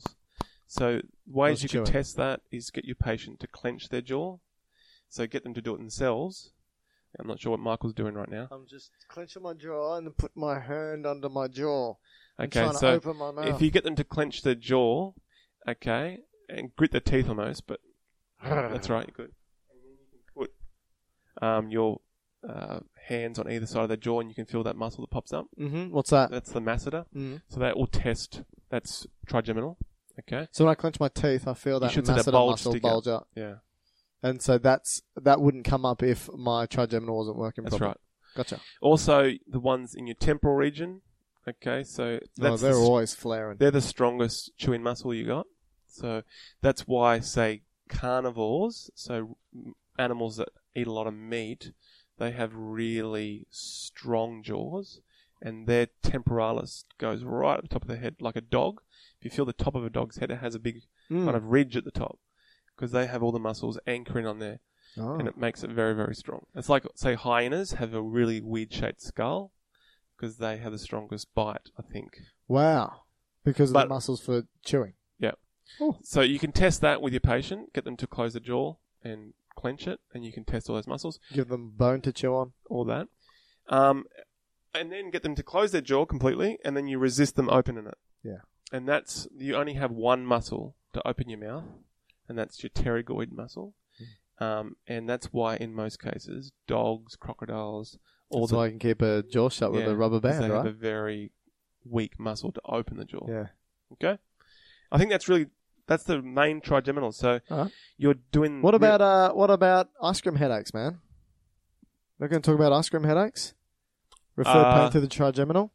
S5: So ways
S6: What's
S5: you
S6: chewing?
S5: can test that is get your patient to clench their jaw. So get them to do it themselves. I'm not sure what Michael's doing right now.
S6: I'm just clenching my jaw and put my hand under my jaw. I'm
S5: Okay,
S6: trying to
S5: so
S6: open my mouth.
S5: if you get them to clench their jaw, okay, and grit their teeth almost, but that's right, you're good. And then you can put um, your uh, hands on either side of their jaw and you can feel that muscle that pops up.
S6: Mm-hmm. What's that?
S5: That's the masseter.
S6: Mm.
S5: So that will test, that's trigeminal, okay?
S6: So when I clench my teeth, I feel that
S5: should see that
S6: masseter
S5: bulge
S6: muscle
S5: stick
S6: bulge
S5: out.
S6: up.
S5: Yeah,
S6: And so that's that wouldn't come up if my trigeminal wasn't working
S5: that's
S6: properly.
S5: right.
S6: Gotcha.
S5: Also, the ones in your temporal region, okay, so
S6: No,
S5: that's
S6: they're
S5: the,
S6: always flaring.
S5: they're the strongest chewing muscle you got. So that's why, say, carnivores, so animals that eat a lot of meat, they have really strong jaws, and their temporalis goes right at the top of the head, like a dog. If you feel the top of a dog's head, it has a big
S6: Mm.
S5: kind of ridge at the top, because they have all the muscles anchoring on there,
S6: Oh.
S5: and it makes it very, very strong. It's like, say, hyenas have a really weird-shaped skull, because they have the strongest bite, I think.
S6: Wow. Because of
S5: But-
S6: the muscles for chewing.
S5: Yeah.
S6: Oh.
S5: So you can test that with your patient, get them to close the jaw and clench it, and you can test all those muscles,
S6: Give them bone to chew on.
S5: all that. Um, and then get them to close their jaw completely, and then you resist them opening it.
S6: Yeah.
S5: And that's, you only have one muscle to open your mouth, and that's your pterygoid muscle. Um, and that's why in most cases, dogs, crocodiles, all
S6: So
S5: the
S6: I can keep a jaw shut with
S5: yeah,
S6: a rubber
S5: 'cause
S6: band,
S5: they
S6: right?
S5: have a very weak muscle to open the jaw.
S6: Yeah.
S5: Okay? I think that's really, that's the main trigeminal. So
S6: Alright.
S5: you're doing...
S6: What about uh? What about ice cream headaches, man? We're going to talk about ice cream headaches. Referred
S5: Uh,
S6: pain through the trigeminal.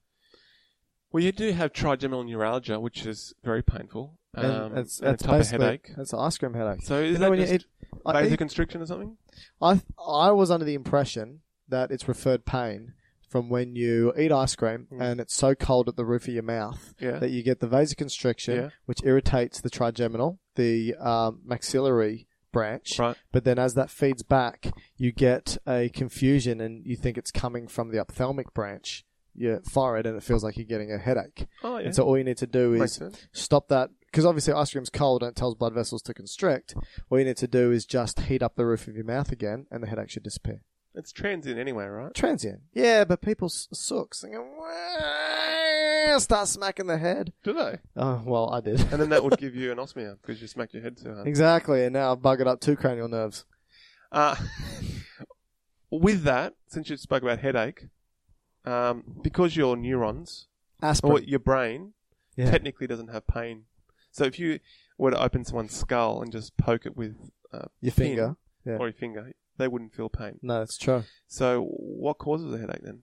S5: Well, you do have trigeminal neuralgia, which is very painful. Um,
S6: and it's,
S5: and
S6: it's
S5: a type of
S6: basically
S5: headache.
S6: it's an ice cream headache.
S5: So is
S6: You know
S5: that
S6: when you
S5: just
S6: eat- I eat-
S5: vasoconstriction or something?
S6: I I was under the impression that it's referred pain from when you eat ice cream
S5: Mm.
S6: and it's so cold at the roof of your mouth
S5: Yeah.
S6: that you get the vasoconstriction,
S5: Yeah.
S6: which irritates the trigeminal, the um, maxillary branch.
S5: Right.
S6: But then as that feeds back, you get a confusion and you think it's coming from the ophthalmic branch, your forehead, and it feels like you're getting a headache.
S5: Oh, yeah.
S6: And so all you need to do
S5: Makes
S6: is
S5: sense.
S6: stop that, because obviously ice cream's cold and it tells blood vessels to constrict. All you need to do is just heat up the roof of your mouth again and the headache should disappear.
S5: It's transient anyway, right?
S6: Transient. Yeah, but people s- sooks and go, "Wah," start smacking the head.
S5: Do they?
S6: Oh, well, I did.
S5: And then that would give you anosmia because you smacked your head too hard.
S6: Exactly, and now I've buggered up two cranial nerves.
S5: Uh, with that, since you spoke about headache, um, because your neurons,
S6: Aspirin.
S5: or your brain,
S6: Yeah.
S5: technically doesn't have pain. So if you were to open someone's skull and just poke it with uh,
S6: Your
S5: pin
S6: finger. Yeah.
S5: or your finger, they wouldn't feel pain.
S6: No, that's true.
S5: So what causes a headache then?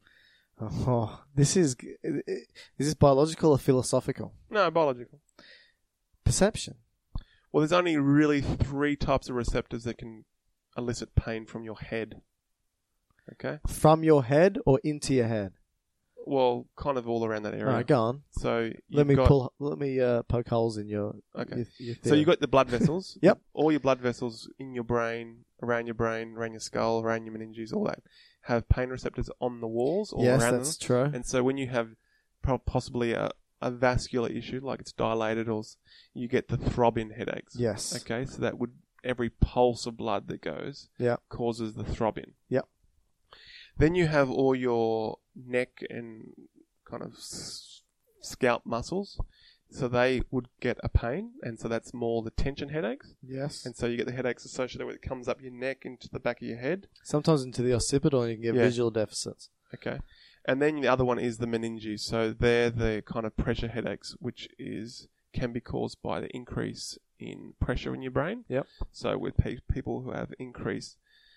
S6: Oh, this is is this biological or philosophical?
S5: No, biological.
S6: Perception.
S5: Well, there's only really three types of receptors that can elicit pain from your head. Okay?
S6: From your head or into your head?
S5: Well, kind of all around that area.
S6: All right, go on.
S5: So
S6: Let
S5: you've
S6: me
S5: got,
S6: pull. Let me uh, poke holes in your.
S5: Okay.
S6: Your, your
S5: So
S6: theory.
S5: you've got the blood vessels.
S6: Yep.
S5: All your blood vessels in your brain, around your brain, around your skull, around your meninges, all that, have pain receptors on the walls or
S6: Yes,
S5: around
S6: that's
S5: them.
S6: true.
S5: And so when you have pro- possibly a, a vascular issue, like it's dilated, or s- you get the throbbing headaches.
S6: Yes.
S5: Okay, so that would every pulse of blood that goes
S6: Yep.
S5: causes the throbbing.
S6: Yep.
S5: Then you have all your neck and kind of s- scalp muscles, so they would get a pain, and so that's more the tension headaches.
S6: Yes.
S5: And so you get the headaches associated with it comes up your neck into the back of your head.
S6: Sometimes into the occipital, and you can get
S5: Yeah.
S6: visual deficits.
S5: Okay. And then the other one is the meninges. So they're the kind of pressure headaches, which is can be caused by the increase in pressure in your brain.
S6: Yep.
S5: So with pe- people who have increased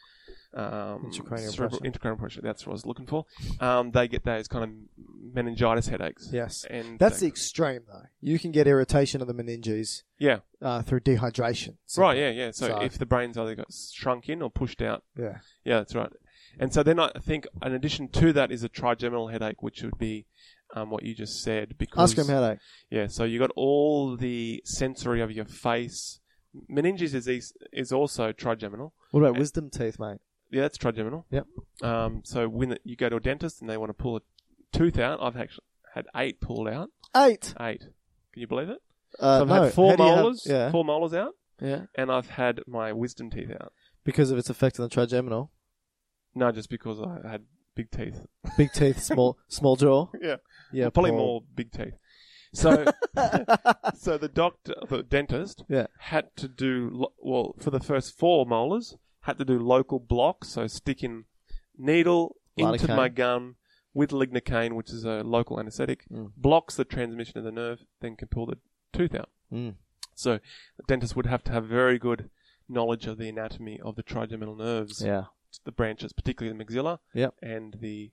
S5: um,
S6: Intracranial
S5: cerebral,
S6: pressure.
S5: intracranial pressure. That's what I was looking for. Um, they get those kind of meningitis headaches.
S6: Yes.
S5: And
S6: That's
S5: they-
S6: the extreme, though. You can get irritation of the meninges
S5: yeah.
S6: uh, through dehydration.
S5: Right. Yeah. Yeah. So,
S6: So-
S5: if the brain's either got shrunk in or pushed out.
S6: Yeah.
S5: Yeah, that's right. And so then I think, in addition to that, is a trigeminal headache, which would be um, what you just said. Because
S6: Ice cream headache.
S5: yeah, so you got all the sensory of your face. Meninges is is, is also trigeminal.
S6: What about wisdom teeth, mate?
S5: Yeah, that's trigeminal.
S6: Yep.
S5: Um, so when you go to a dentist and they want to pull a tooth out, I've actually had eight pulled out.
S6: Eight.
S5: Eight. Can you believe it?
S6: Uh,
S5: so I've
S6: no.
S5: had four
S6: How do you have-
S5: molars,
S6: yeah.
S5: four molars out,
S6: Yeah.
S5: and I've had my wisdom teeth out.
S6: Because of its effect on the trigeminal.
S5: No, just because I had big teeth.
S6: Big teeth, small small jaw.
S5: Yeah.
S6: Yeah,
S5: Well, probably
S6: Paul.
S5: more big teeth. So, so the doctor, the dentist,
S6: Yeah.
S5: had to do lo- well for the first four molars. Had to do local blocks, so sticking needle into
S6: Lidocaine.
S5: my gum with lignocaine, which is a local anaesthetic,
S6: Mm.
S5: blocks the transmission of the nerve, then can pull the tooth out.
S6: Mm.
S5: So the dentist would have to have very good knowledge of the anatomy of the trigeminal nerves,
S6: Yeah.
S5: the branches, particularly the maxilla
S6: Yep.
S5: and the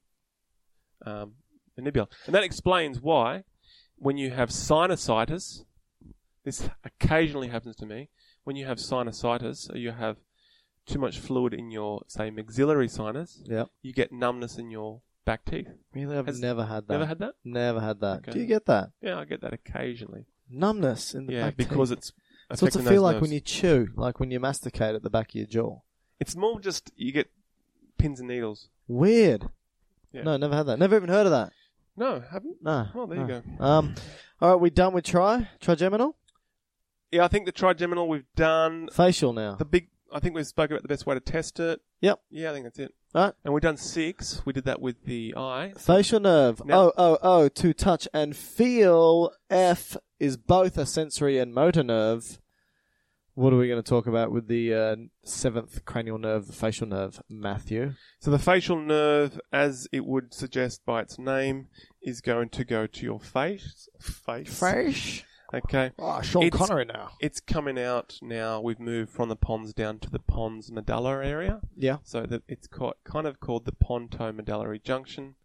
S5: um, mandibular. And that explains why, when you have sinusitis, this occasionally happens to me, when you have sinusitis, or you have too much fluid in your, say, maxillary sinus,
S6: Yep.
S5: you get numbness in your back teeth.
S6: Really, I've
S5: Has-
S6: never had that.
S5: Never had that?
S6: Never had that.
S5: Okay.
S6: Do you get that?
S5: Yeah, I get that occasionally.
S6: Numbness in the
S5: Yeah,
S6: back
S5: because
S6: teeth.
S5: it's
S6: So what's it
S5: affecting
S6: feel
S5: those
S6: like
S5: nerves.
S6: when you chew? Like when you masticate at the back of your jaw?
S5: It's more just you get pins and needles.
S6: Weird.
S5: Yeah.
S6: No, never had that. Never even heard of that.
S5: No, haven't?
S6: No.
S5: Oh, there you
S6: no.
S5: go.
S6: Um, all right, we done with tri trigeminal
S5: Yeah, I think the trigeminal we've done.
S6: facial now.
S5: The big, I think we've spoken about the best way to test it.
S6: Yep.
S5: Yeah, I think that's it.
S6: All right.
S5: And we've done six. We did that with the eye.
S6: Facial nerve.
S5: Now-
S6: oh, oh, oh, to touch and feel. F is both a sensory and motor nerve. What are we going to talk about with the uh, seventh cranial nerve, the facial nerve, Matthew?
S5: So the facial nerve, as it would suggest by its name, is going to go to your face. Face.
S6: Face.
S5: Okay.
S6: Oh, Sean
S5: It's-
S6: Connery now.
S5: It's coming out now. We've moved from the pons down to the pons medulla area.
S6: Yeah.
S5: So that it's quite, kind of called the pontomedullary junction.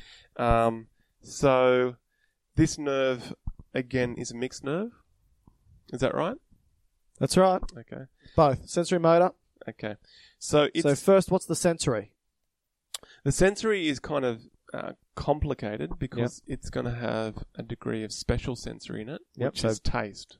S5: Um, so this nerve, again, is a mixed nerve. Is that right?
S6: That's right.
S5: Okay.
S6: Both. Sensory motor.
S5: Okay. So it's
S6: So first, what's the sensory?
S5: the sensory is kind of uh, complicated because it's going to have a degree of special sensory in it,
S6: Yep,
S5: which
S6: so-
S5: is taste.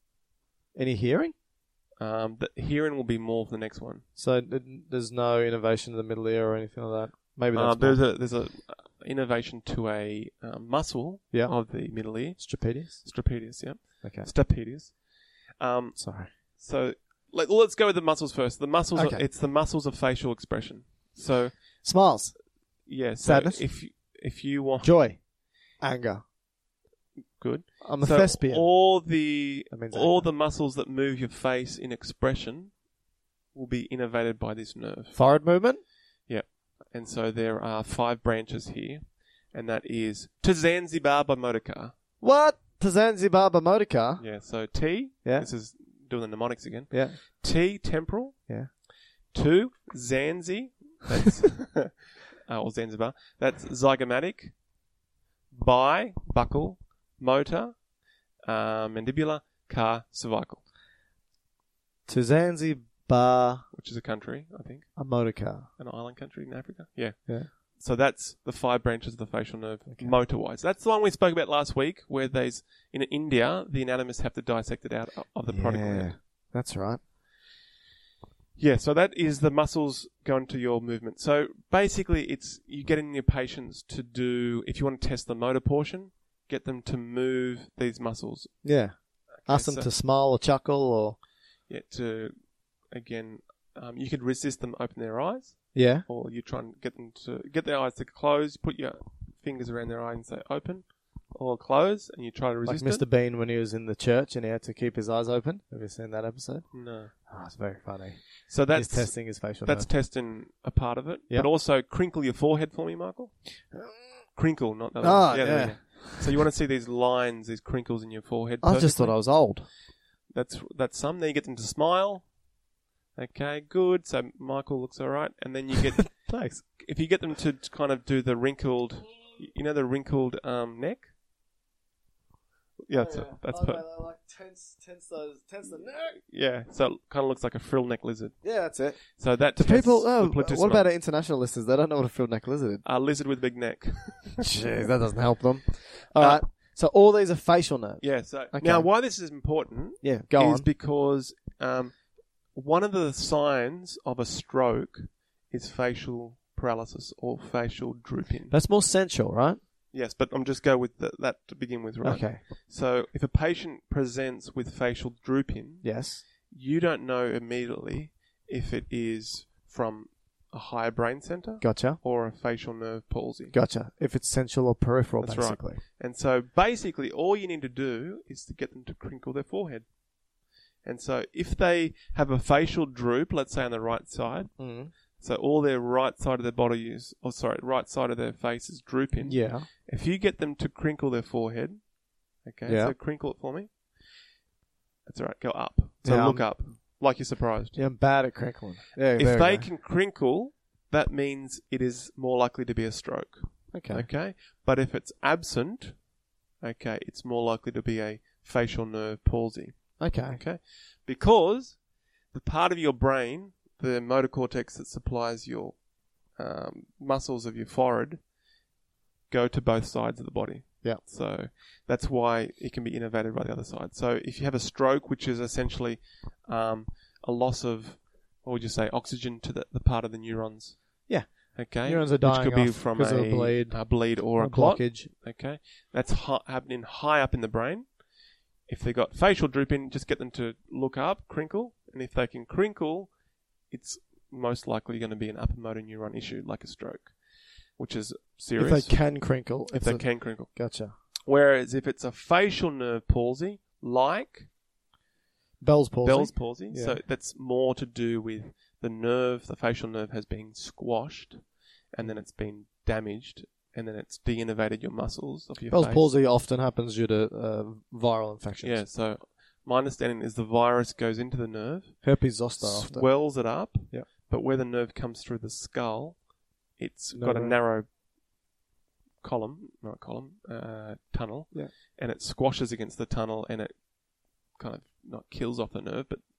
S6: Any hearing?
S5: Um, the hearing will be more for the next one.
S6: So th- there's no innovation in the middle ear or anything like that? Maybe
S5: Uh,
S6: that's
S5: there's
S6: more-
S5: a there's a uh, innovation to a uh, muscle
S6: Yeah.
S5: of the middle ear,
S6: Stapedius?
S5: stapedius. Yeah,
S6: Okay.
S5: stapedius. Um,
S6: Sorry.
S5: so let, let's go with the muscles first. The muscles. Are,
S6: Okay.
S5: it's the muscles of facial expression. So
S6: Smiles.
S5: yeah. So
S6: Sadness?
S5: If you- if you want
S6: Joy. Anger.
S5: good.
S6: I'm a
S5: so
S6: thespian.
S5: all the
S6: That means
S5: all
S6: anger.
S5: the muscles that move your face in expression will be innervated by this nerve.
S6: Forward movement.
S5: Yep. And so there are five branches here, and that is to Zanzibar by motorcar.
S6: What? To Zanzibar by motorcar.
S5: Yeah. So T.
S6: Yeah.
S5: This is doing the mnemonics again.
S6: Yeah.
S5: T temporal.
S6: Yeah.
S5: Two Zanzi. That's uh, or Zanzibar. That's zygomatic. Bi buccal. Motor. Uh, mandibular. Car cervical,
S6: To Zanzibar,
S5: which is a country, I think,
S6: a motorcar.
S5: an island country in Africa. Yeah.
S6: Yeah.
S5: So that's the five branches of the facial nerve, motor-wise. That's the one we spoke about last week, where there's in India the anatomists have to dissect it out of the parotid gland.
S6: That's right.
S5: Yeah, so that is the muscles going to your movement. So basically, it's you get in your patients to do, if you want to test the motor portion, get them to move these muscles.
S6: Yeah. Ask them
S5: so-
S6: to smile or chuckle or...
S5: Yeah, to, again, um, you could resist them open their eyes,
S6: Yeah.
S5: or you try and get them to, get their eyes to close, put your fingers around their eye and say open or close, and you try to
S6: Like
S5: resist
S6: Mister
S5: it.
S6: Bean when he was in the church and he had to keep his eyes open. Have you seen that episode?
S5: No.
S6: Oh, it's very funny.
S5: So that's
S6: He's testing his facial
S5: That's
S6: nerve.
S5: testing a part of it.
S6: Yep.
S5: But also crinkle your forehead for me, Michael. Crinkle, not that
S6: Oh,
S5: one. there
S6: yeah.
S5: you go. So you want to see these lines, these crinkles in your forehead.
S6: I just thought
S5: perfectly?
S6: I was old.
S5: That's that's some. Then you get them to smile. Okay, good. So Michael looks all right. And then you get...
S6: Thanks.
S5: If you get them to kind of do the wrinkled... You know the wrinkled um, neck? Yeah, that's,
S6: oh,
S5: A, that's
S6: oh,
S5: per-
S6: no, like tense, tense those, tense the neck.
S5: Yeah, so it kind of looks like a frill neck lizard.
S6: Yeah, that's it.
S5: So that
S6: Do
S5: tests
S6: people?
S5: the
S6: Oh,
S5: platysma.
S6: what about our international listeners? They don't know what a frilled neck lizard is.
S5: A lizard with big neck.
S6: Jeez, that doesn't help them. All
S5: Uh,
S6: right. So all these are facial nerves.
S5: Yeah, so
S6: Okay.
S5: now why this is important
S6: Yeah, go
S5: is
S6: on.
S5: because um, one of the signs of a stroke is facial paralysis or facial drooping.
S6: That's more sensual, right?
S5: Yes, but I'm just go with the, that to begin with, right?
S6: Okay.
S5: So if a patient presents with facial drooping,
S6: Yes.
S5: you don't know immediately if it is from a higher brain center
S6: Gotcha.
S5: or a facial nerve palsy.
S6: Gotcha. If it's sensual or peripheral,
S5: That's
S6: basically.
S5: right. And so basically all you need to do is to get them to crinkle their forehead. And so if they have a facial droop, let's say on the right side,
S6: Mm.
S5: so all their right side of their body is, or sorry, right side of their face is drooping.
S6: Yeah.
S5: If you get them to crinkle their forehead, okay,
S6: Yeah.
S5: so crinkle it for me. That's all right, go up. So
S6: Yeah,
S5: look
S6: I'm-
S5: up, like you're surprised.
S6: Yeah, I'm bad at crinkling. Yeah,
S5: If
S6: there we
S5: they
S6: go.
S5: can crinkle, that means it is more likely to be a stroke.
S6: Okay.
S5: Okay? But if it's absent, okay, it's more likely to be a facial nerve palsy.
S6: Okay.
S5: Okay? Because the part of your brain, the motor cortex that supplies your um, muscles of your forehead, go to both sides of the body.
S6: Yeah.
S5: So that's why it can be innervated by the other side. So if you have a stroke, which is essentially um, a loss of, what would you say, oxygen to the, the part of the neurons.
S6: Yeah.
S5: Okay.
S6: Neurons are dying
S5: which could be
S6: off
S5: from
S6: because
S5: a,
S6: of a bleed.
S5: a bleed or,
S6: Or
S5: a clot.
S6: blockage.
S5: Okay. That's hi- happening high up in the brain. If they got facial drooping, just get them to look up, crinkle, and if they can crinkle, it's most likely going to be an upper motor neuron issue, like a stroke, which is serious.
S6: If they can crinkle.
S5: If
S6: it's
S5: they
S6: a-
S5: can crinkle.
S6: Gotcha.
S5: Whereas if it's a facial nerve palsy, like
S6: Bell's palsy.
S5: Bell's palsy,
S6: Yeah.
S5: so that's more to do with the nerve, the facial nerve has been squashed, and then it's been damaged, and then it's de-innervated your muscles of your
S6: Bell's
S5: face.
S6: palsy often happens due to uh, viral infections.
S5: Yeah, so my understanding is the virus goes into the nerve,
S6: Herpes zoster often.
S5: swells it up,
S6: Yeah.
S5: but where the nerve comes through the skull, it's got a
S6: Narrow.
S5: narrow column, not column, uh, tunnel,
S6: Yeah.
S5: and it squashes against the tunnel, and it kind of not kills off the nerve, but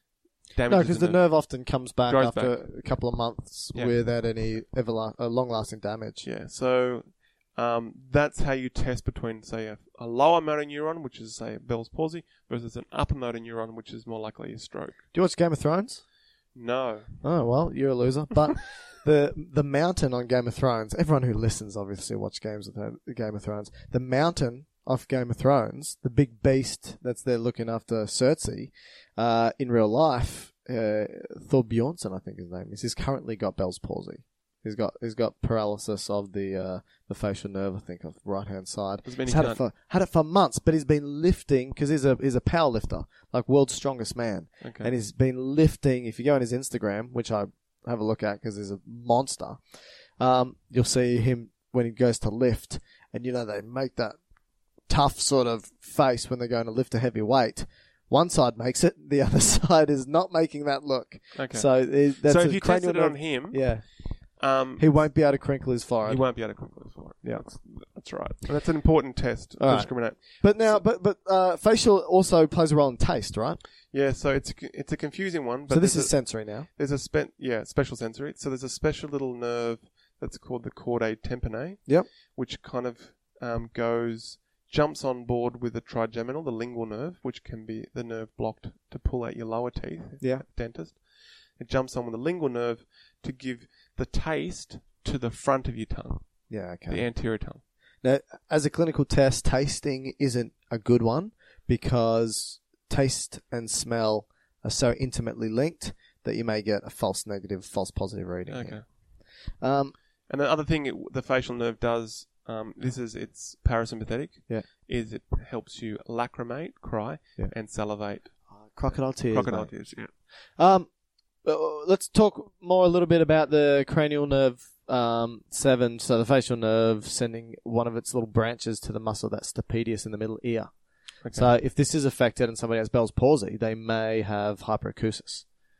S6: No,
S5: damages
S6: because the nerve often comes back
S5: Grows
S6: after
S5: back.
S6: a couple of months
S5: Yeah.
S6: without any everla- uh, long-lasting damage.
S5: Yeah, so um, that's how you test between, say, a, a lower motor neuron, which is, say, Bell's palsy, versus an upper motor neuron, which is more likely a stroke.
S6: Do you watch Game of Thrones?
S5: No.
S6: Oh well, you're a loser. But the the mountain on Game of Thrones. Everyone who listens obviously watch games of the Game of Thrones. The mountain off Game of Thrones, the big beast that's there looking after Cersei, uh, in real life, uh, Thor Bjornsson, I think his name is. He's currently got Bell's palsy. He's got he's got paralysis of the uh, the facial nerve, I think, of the right hand side.
S5: Does it mean
S6: He's
S5: he
S6: had it
S5: can't-
S6: for had it for months, but he's been lifting because he's a he's a power lifter, like world's strongest man.
S5: Okay.
S6: And he's been lifting. If you go on his Instagram, which I have a look at because he's a monster, um, you'll see him when he goes to lift, and you know they make that tough sort of face when they're going to lift a heavy weight. One side makes it, the other side is not making that look.
S5: Okay.
S6: So it- that's
S5: so
S6: a
S5: if you
S6: cranial
S5: tested it on
S6: nerve-
S5: him,
S6: yeah,
S5: um,
S6: he won't be able to crinkle his forehead.
S5: he won't be able to crinkle his forehead.
S6: Yeah.
S5: That's, that's right. That's an important test
S6: All
S5: to
S6: right.
S5: discriminate.
S6: But now, but but uh, facial also plays a role in taste, right?
S5: Yeah, so it's a, it's a confusing one. But
S6: So this
S5: there's
S6: is
S5: a,
S6: sensory now.
S5: there's a spe- yeah special sensory. So there's a special little nerve that's called the chordae tympanae.
S6: Yep.
S5: Which kind of um, goes jumps on board with the trigeminal, the lingual nerve, which can be the nerve blocked to pull out your lower teeth.
S6: Yeah.
S5: Dentist. It jumps on with the lingual nerve to give the taste to the front of your tongue,
S6: Yeah. Okay.
S5: the anterior tongue.
S6: Now, as a clinical test, tasting isn't a good one because taste and smell are so intimately linked that you may get a false negative, false positive reading.
S5: Okay.
S6: here. Um,
S5: And the other thing it, the facial nerve does, um, this is it's parasympathetic,
S6: Yeah.
S5: is it helps you lacrimate, cry,
S6: Yeah.
S5: and salivate.
S6: crocodile tears.
S5: Crocodile
S6: mate.
S5: tears, yeah.
S6: Um, uh, let's talk more a little bit about the cranial nerve um, seven. So the facial nerve sending one of its little branches to the muscle that's stapedius in the middle ear.
S5: Okay.
S6: So if this is affected and somebody has Bell's palsy, they may have hyperacusis.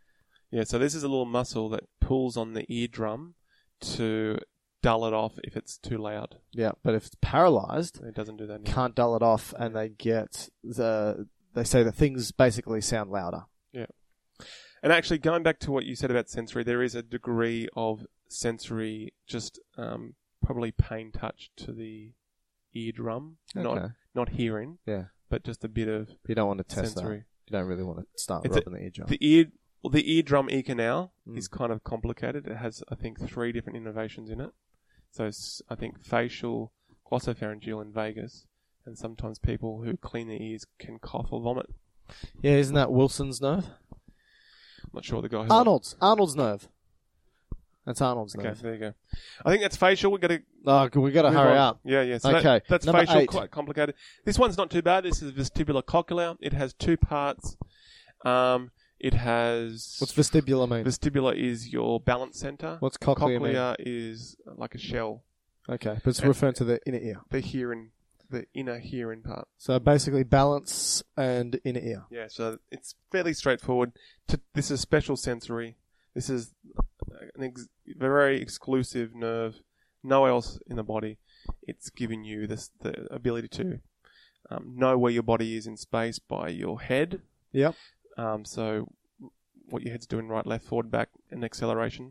S5: Yeah, so this is a little muscle that pulls on the eardrum to dull it off if it's too loud.
S6: Yeah, but if it's paralyzed,
S5: It doesn't do that anymore.
S6: can't dull it off, and they get the. They say that things basically sound louder.
S5: Yeah. And actually, going back to what you said about sensory, there is a degree of sensory, just um, probably pain touch to the eardrum, not
S6: Okay.
S5: not hearing,
S6: Yeah,
S5: but just a bit of
S6: you don't want to test
S5: sensory.
S6: that. You don't really want to start
S5: It's a-
S6: rubbing the eardrum.
S5: The ear, well, the eardrum ear canal
S6: Mm.
S5: is kind of complicated. It has, I think, three different innervations in it. So it's, I think facial, glossopharyngeal, and vagus. And sometimes people who clean their ears can cough or vomit.
S6: Yeah, isn't that Wilson's nerve?
S5: I'm not sure the guy. Who
S6: Arnold's. Arnold's nerve. That's Arnold's
S5: Okay,
S6: nerve.
S5: there you go. I think that's facial. We've got to
S6: Oh, we got to
S5: move
S6: hurry
S5: on.
S6: up.
S5: Yeah, yeah. So that-
S6: Okay,
S5: that's
S6: number
S5: facial,
S6: eight.
S5: quite complicated. This one's not too bad. This is vestibular cochlea. It has two parts. Um, it has
S6: What's vestibular mean?
S5: vestibular is your balance center.
S6: What's cochlea mean?
S5: Cochlea is like a shell.
S6: Okay, but it's referring to the inner ear.
S5: The hearing, the inner hearing part.
S6: So basically balance and inner ear.
S5: Yeah, so it's fairly straightforward. To, this is special sensory. This is an ex- very exclusive nerve. Nowhere else in the body. It's giving you this the ability to um, know where your body is in space by your head.
S6: Yep.
S5: Um, so what your head's doing, right, left, forward, back, and acceleration.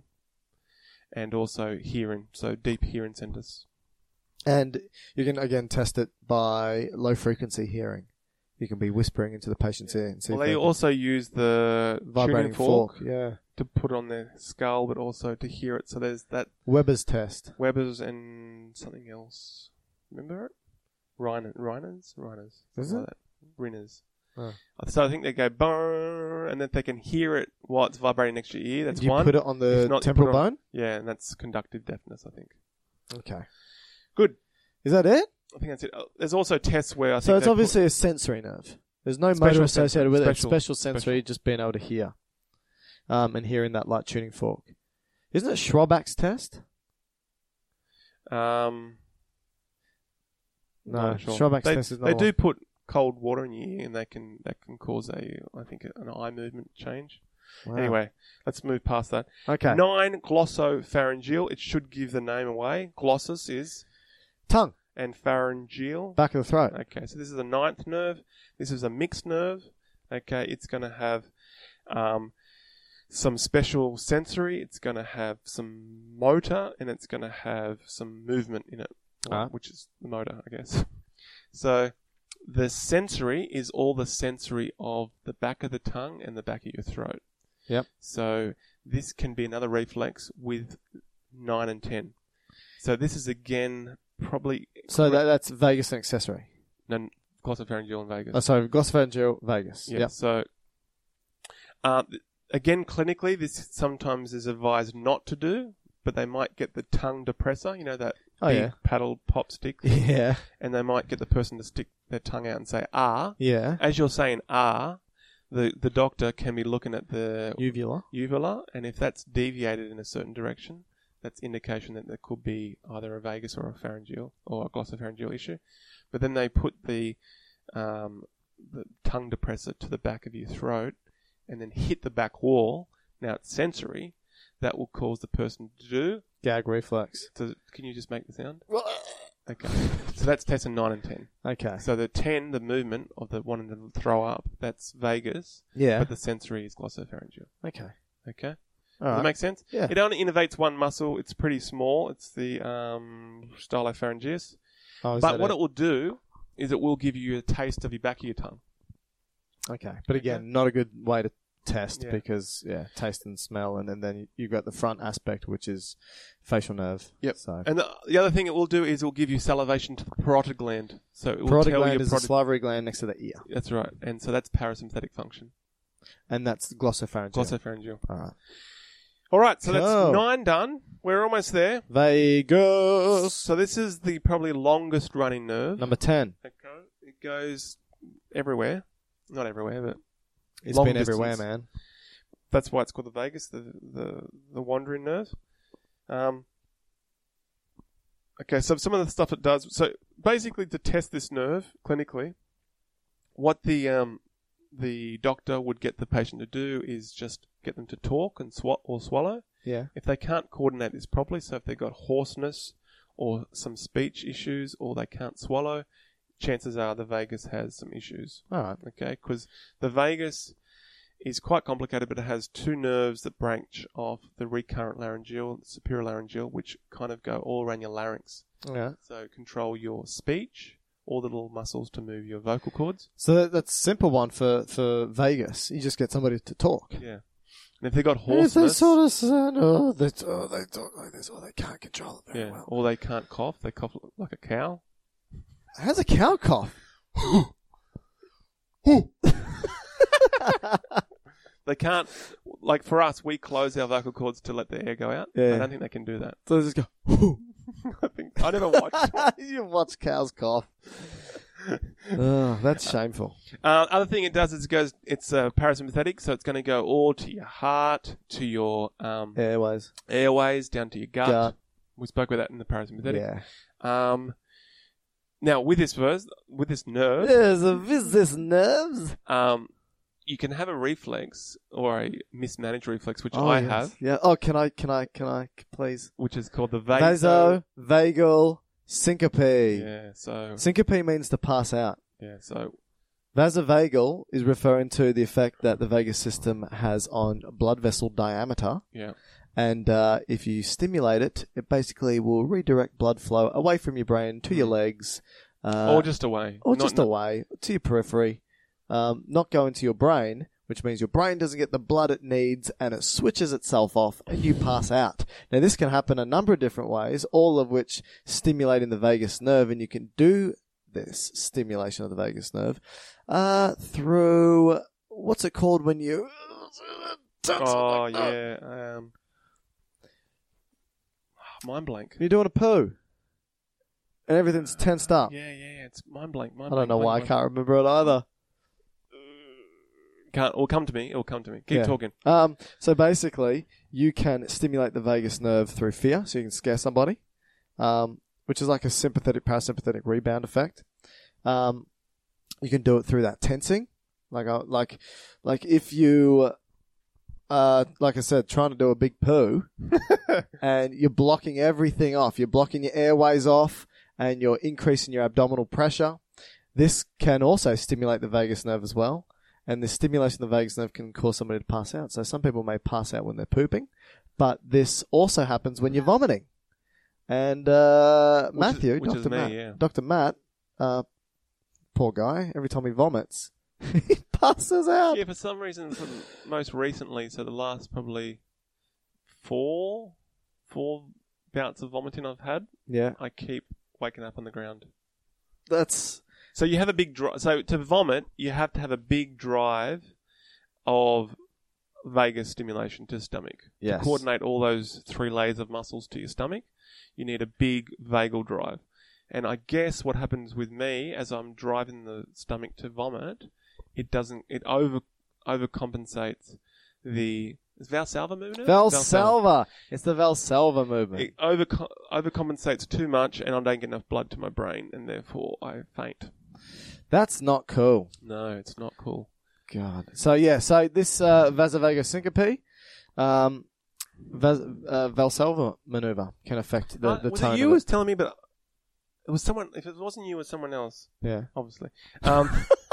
S5: And also hearing, so deep hearing centers.
S6: And you can, again, test it by low-frequency hearing. You can be whispering into the patient's ear and see
S5: Well,
S6: if
S5: they
S6: they
S5: also use the
S6: vibrating
S5: tuning fork,
S6: fork. Yeah.
S5: to put on their skull, but also to hear it. So there's that
S6: Weber's test.
S5: Weber's and something else. Remember it? Reiner, Reiners? Reiners.
S6: Is
S5: something
S6: it?
S5: Like that. Rinners.
S6: Oh.
S5: So I think they go brrrr, and then they can hear it while it's vibrating next to your ear. That's
S6: Do you
S5: one.
S6: put it on the
S5: If not, you
S6: temporal
S5: put it on-
S6: bone?
S5: Yeah, and that's conductive deafness, I think.
S6: Okay.
S5: Good.
S6: Is that it?
S5: I think that's it. Oh, there's also tests where I think
S6: So it's
S5: they
S6: obviously a sensory nerve. There's no
S5: Special
S6: motor associated
S5: sensory.
S6: with it. It's
S5: Special.
S6: special sensory, just being able to hear. Um, and hearing that light tuning fork. Isn't it Schroback's test?
S5: put, um,
S6: No,
S5: not sure.
S6: Schroback's
S5: they,
S6: test is
S5: They
S6: not
S5: do
S6: one.
S5: put cold water in your ear, and that can that can cause a I think an eye movement change.
S6: Wow.
S5: Anyway, let's move past that.
S6: Okay.
S5: Nine, glossopharyngeal. It should give the name away. Glossus is,
S6: Tongue.
S5: and pharyngeal.
S6: Back of the throat.
S5: Okay, so this is the ninth nerve. This is a mixed nerve. Okay, it's going to have um, some special sensory. It's going to have some motor, and it's going to have some movement in it,
S6: Ah.
S5: which is the motor, I guess. So the sensory is all the sensory of the back of the tongue and the back of your throat.
S6: Yep.
S5: So this can be another reflex with nine and ten. So this is again probably
S6: So that, that's vagus and accessory.
S5: no, glossopharyngeal and vagus.
S6: Oh, sorry, glossopharyngeal, vagus.
S5: Yeah.
S6: Yep.
S5: So uh, th- again, clinically, this sometimes is advised not to do, but they might get the tongue depressor. You know that
S6: Oh,
S5: big
S6: yeah.
S5: paddle pop stick,
S6: Yeah.
S5: and they might get the person to stick their tongue out and say ah.
S6: Yeah.
S5: As you're saying ah, the the doctor can be looking at the
S6: Uvula.
S5: uvula, and if that's deviated in a certain direction, that's indication that there could be either a vagus or a pharyngeal or a glossopharyngeal issue. But then they put the um, the tongue depressor to the back of your throat and then hit the back wall. Now it's sensory. That will cause the person to do.
S6: Gag reflex.
S5: To, can you just make the sound? Okay. So that's test in nine and ten.
S6: Okay.
S5: So the ten, the movement of the wanting to throw up, that's vagus.
S6: Yeah.
S5: But the sensory is glossopharyngeal.
S6: Okay.
S5: Okay.
S6: All
S5: Does
S6: right.
S5: that make sense?
S6: Yeah.
S5: It only innervates one muscle. It's pretty small. It's the um, stylopharyngeus.
S6: Oh, is
S5: But
S6: that
S5: what it will do is it will give you a taste of your back of your tongue.
S6: Okay. But again,
S5: Okay.
S6: not a good way to test
S5: Yeah.
S6: because, yeah, taste and smell, and, and then you've got the front aspect, which is facial nerve.
S5: Yep.
S6: So
S5: And the, the other thing it will do is it will give you salivation to the parotid gland. So it will
S6: parotid
S5: tell
S6: gland
S5: your
S6: is the
S5: parotid-
S6: salivary gland next to the ear,
S5: That's right. And so that's parasympathetic function.
S6: and that's glossopharyngeal.
S5: Glossopharyngeal.
S6: All right.
S5: All right. So
S6: Cool.
S5: that's nine done. We're almost there.
S6: Vagus.
S5: So this is the probably longest running nerve.
S6: Number ten.
S5: Okay. It goes everywhere. Not everywhere, but
S6: It's
S5: Long
S6: been everywhere,
S5: distance.
S6: man.
S5: that's why it's called the vagus, the the, the wandering nerve. Um, okay, so some of the stuff it does. So basically, to test this nerve clinically, what the um, the doctor would get the patient to do is just get them to talk and swa- or swallow.
S6: Yeah.
S5: If they can't coordinate this properly, so if they've got hoarseness or some speech issues or they can't swallow, chances are the vagus has some issues.
S6: All right.
S5: Okay, because the vagus is quite complicated, but it has two nerves that branch off the recurrent laryngeal, the superior laryngeal, which kind of go all around your larynx.
S6: Yeah.
S5: So control your speech, all the little muscles to move your vocal cords.
S6: So that, that's a simple one for, for Vegas. You just get somebody to talk.
S5: Yeah. And if they've got
S6: And if they
S5: hoarseness,
S6: sort of sound, oh, they, oh, they talk like this, or they can't control it very
S5: yeah,
S6: well.
S5: or they can't cough, they cough like a cow.
S6: How's a cow cough?
S5: They can't, like for us, we close our vocal cords to let the air go out.
S6: Yeah.
S5: I don't think they can do that.
S6: So they just go,
S5: I think I never watched.
S6: you watch cows cough. Oh, that's shameful.
S5: Uh, other thing it does is it goes, it's uh, parasympathetic, so it's going to go all to your heart, to your um,
S6: Airways.
S5: airways, down to your gut.
S6: Gut.
S5: We spoke about that in the parasympathetic.
S6: Yeah.
S5: Um, now with this verse, with this nerve,
S6: There's a business nerves.
S5: um, you can have a reflex or a mismanaged reflex, which
S6: Oh,
S5: I
S6: yes.
S5: have,
S6: Yeah. Oh, can I, can I, can I, please?
S5: which is called the vaso.
S6: Vaso, vagal, syncope.
S5: Yeah. So
S6: Syncope means to pass out.
S5: yeah. So
S6: Vasovagal is referring to the effect that the vagus system has on blood vessel diameter.
S5: yeah.
S6: And uh, if you stimulate it, it basically will redirect blood flow away from your brain to your legs. Uh,
S5: or just away.
S6: or
S5: Not-
S6: just
S5: not-
S6: away to your periphery. Um, not go into your brain, which means your brain doesn't get the blood it needs and it switches itself off and you pass out. Now, this can happen a number of different ways, all of which stimulating the vagus nerve, and you can do this stimulation of the vagus nerve uh, through, what's it called when you...
S5: Oh yeah. Um, mind blank.
S6: You're doing a poo. And everything's tensed up.
S5: Yeah, yeah, yeah. It's mind blank. Mind
S6: I don't
S5: blank,
S6: know
S5: mind
S6: why I
S5: blank.
S6: can't remember it either.
S5: Can't. It'll come to me. It'll come to me. Keep
S6: Yeah.
S5: talking.
S6: Um, so basically, you can stimulate the vagus nerve through fear, so you can scare somebody, um, which is like a sympathetic parasympathetic rebound effect. Um, you can do it through that tensing, like uh, like like if you, uh, like I said, trying to do a big poo, and you're blocking everything off. You're blocking your airways off, and you're increasing your abdominal pressure. This can also stimulate the vagus nerve as well. And the stimulation of the vagus nerve can cause somebody to pass out. So some people may pass out when they're pooping, but this also happens when you're vomiting. And uh,
S5: Which is-
S6: Matthew,
S5: which is
S6: Doctor
S5: me,
S6: Matt,
S5: yeah.
S6: Doctor Matt, uh, poor guy, every time he vomits, he passes out.
S5: Yeah, for some reason, for the- most recently, so the last probably four, four bouts of vomiting I've had,
S6: Yeah,
S5: I keep waking up on the ground.
S6: that's
S5: So you have a big drive. So to vomit, you have to have a big drive of vagus stimulation to stomach.
S6: Yes.
S5: To coordinate all those three layers of muscles to your stomach, you need a big vagal drive. And I guess what happens with me as I'm driving the stomach to vomit, it doesn't. It over overcompensates the is Valsalva movement.
S6: Valsalva. It's the Valsalva movement.
S5: It over overcompensates too much, and I don't get enough blood to my brain, and therefore I faint.
S6: That's not cool.
S5: No, it's not cool.
S6: God. So yeah, so this uh, vasovagal syncope, um, vas- uh, Valsalva maneuver can affect the,
S5: Uh,
S6: the
S5: was
S6: tone
S5: it you
S6: of
S5: who
S6: it.
S5: was telling me, but it was someone. If it wasn't you, it was someone else.
S6: Yeah.
S5: Obviously, um,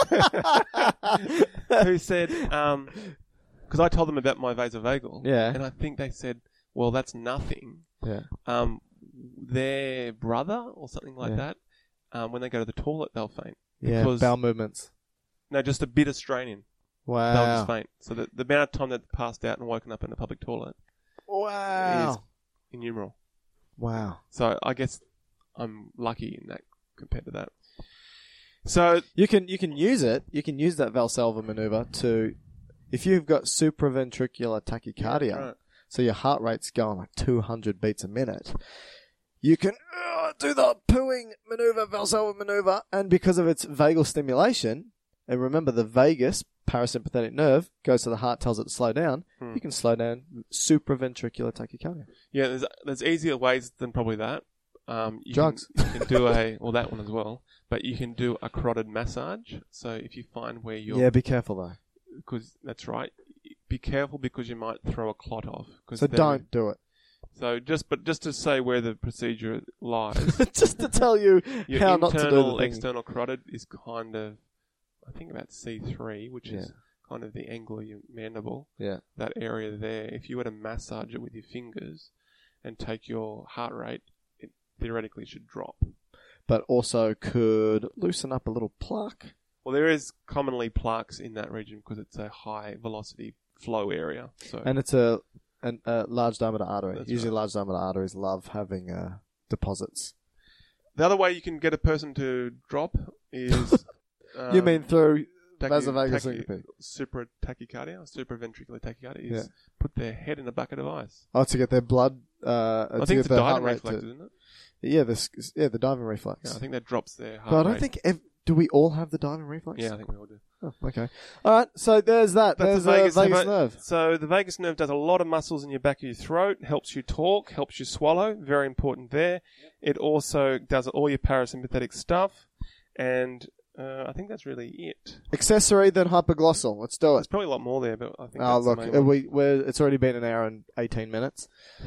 S5: who said because I told them about my vasovagal,
S6: Yeah.
S5: and I think they said, "Well, that's nothing."
S6: Yeah.
S5: Um, their brother or something like
S6: Yeah.
S5: that, um, when they go to the toilet, they'll faint.
S6: Yeah.
S5: Because-
S6: Bowel movements.
S5: No, just a bit of straining. They'll
S6: Wow.
S5: just faint. So the, the amount of time they've passed out and woken up in the public toilet
S6: Wow.
S5: is innumerable.
S6: Wow.
S5: So I guess I'm lucky in that compared to that. So
S6: You can you can use it. You can use that Valsalva maneuver to, if you've got supraventricular tachycardia,
S5: right.
S6: so your heart rate's going like two hundred beats a minute. You can uh, do the pooing maneuver, Valsalva maneuver, and because of its vagal stimulation, and remember the vagus parasympathetic nerve goes to the heart, tells it to slow down.
S5: Hmm.
S6: You can slow down supraventricular tachycardia.
S5: yeah, there's there's easier ways than probably that. Um, you
S6: Drugs.
S5: Can, you can do a well that one as well, but you can do a carotid massage. So if you find where you're
S6: Yeah, be careful though.
S5: because that's right. Be careful because you might throw a clot off. 'Cause
S6: So
S5: then-
S6: don't do it.
S5: So just but just to say where the procedure lies,
S6: Just to tell you
S5: your
S6: how not to do
S5: internal
S6: the thing.
S5: external carotid is kind of, I think about C three, which is
S6: Yeah.
S5: kind of the angle of your mandible.
S6: Yeah.
S5: That area there. If you were to massage it with your fingers and take your heart rate, it theoretically should drop.
S6: But also could loosen up a little plaque.
S5: Well, there is commonly plaques in that region because it's a high velocity flow area. So
S6: And it's a, an, a large diameter artery.
S5: That's
S6: Usually
S5: right.
S6: large diameter arteries love having uh, deposits.
S5: the other way you can get a person to drop is um,
S6: you mean through
S5: tachy-
S6: vasovagus
S5: tachy-
S6: syncope?
S5: Supra tachycardia, supraventricular tachycardia is
S6: Yeah.
S5: put their head in a bucket of ice.
S6: Oh, to get their blood. Uh,
S5: I
S6: to
S5: think
S6: get
S5: it's a
S6: their heart
S5: diving
S6: rate
S5: reflex,
S6: to-
S5: isn't it?
S6: Yeah, the s- yeah the diving reflex.
S5: Yeah, I think that drops their heart
S6: but I don't
S5: rate.
S6: think ev- do we all have the diving reflex?
S5: Yeah, I think we all do.
S6: Oh, okay. All right. So there's that.
S5: That's
S6: there's
S5: the
S6: a
S5: vagus,
S6: vagus
S5: nerve.
S6: nerve.
S5: So the vagus nerve does a lot of muscles in your back of your throat, helps you talk, helps you swallow. Very important there. It also does all your parasympathetic stuff, and uh, I think that's really it.
S6: Accessory then hypoglossal. Let's do
S5: There's
S6: it.
S5: probably a lot more there, but I think
S6: Oh
S5: that's
S6: look,
S5: the main
S6: uh,
S5: one.
S6: we we're, it's already been an hour and eighteen minutes.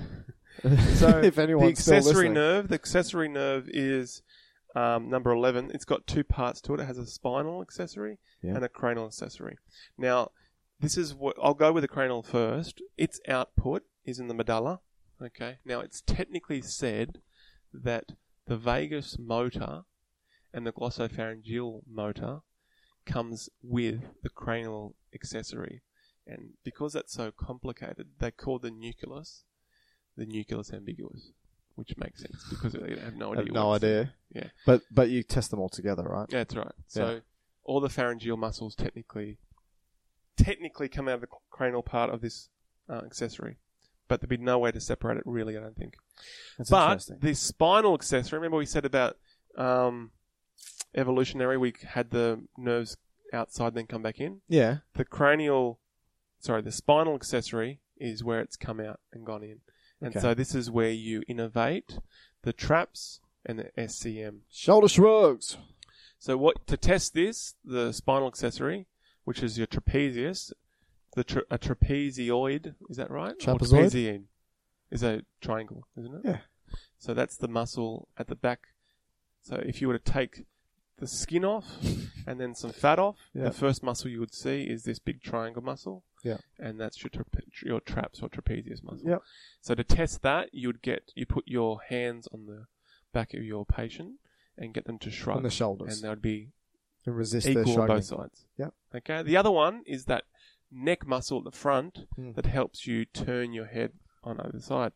S5: So
S6: if
S5: the
S6: anyone's still
S5: accessory
S6: listening.
S5: nerve, the accessory nerve is um, number eleven. It's got two parts to it. It has a spinal accessory
S6: Yeah.
S5: and a cranial accessory. Now, this is what I'll go with the cranial first. Its output is in the medulla. Okay. Now, it's technically said that the vagus motor and the glossopharyngeal motor comes with the cranial accessory, and because that's so complicated, they call the nucleus the nucleus ambiguous, which makes sense because they have no
S6: I
S5: idea.
S6: have no
S5: what's
S6: idea.
S5: there. Yeah,
S6: But but you test them all together, right?
S5: yeah, that's right. So
S6: Yeah.
S5: all the pharyngeal muscles technically technically come out of the cranial part of this uh, accessory, but there'd be no way to separate it really, I don't think.
S6: That's
S5: But
S6: interesting.
S5: the spinal accessory, remember we said about um, evolutionary, we had the nerves outside then come back in.
S6: Yeah.
S5: The cranial, sorry, the spinal accessory is where it's come out and gone in. And
S6: Okay.
S5: so this is where you innovate the traps and the S C M.
S6: Shoulder shrugs.
S5: So what to test this, the spinal accessory, which is your trapezius, the tra- a trapezoid, is that right? Or
S6: Trapezoid?
S5: trapezium is a triangle, isn't it?
S6: Yeah.
S5: So that's the muscle at the back. So if you were to take the skin off and then some fat off,
S6: Yeah.
S5: the first muscle you would see is this big triangle muscle.
S6: Yeah.
S5: And that's your trape- your traps or trapezius muscle.
S6: Yep.
S5: So to test that, you would get you put your hands on the back of your patient and get them to shrug
S6: On the shoulders.
S5: and they would be
S6: And resist their
S5: equal on
S6: shrugging.
S5: both sides.
S6: Yep.
S5: Okay. The other one is that neck muscle at the front
S6: Hmm.
S5: that helps you turn your head on either side.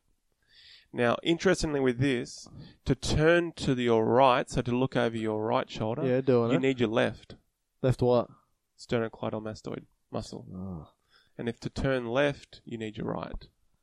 S5: Now, interestingly with this, to turn to the, your right, so to look over your right shoulder,
S6: Yeah, doing
S5: you
S6: it.
S5: need your left
S6: Left what?
S5: sternocleidomastoid muscle.
S6: Oh.
S5: And if to turn left, you need your right.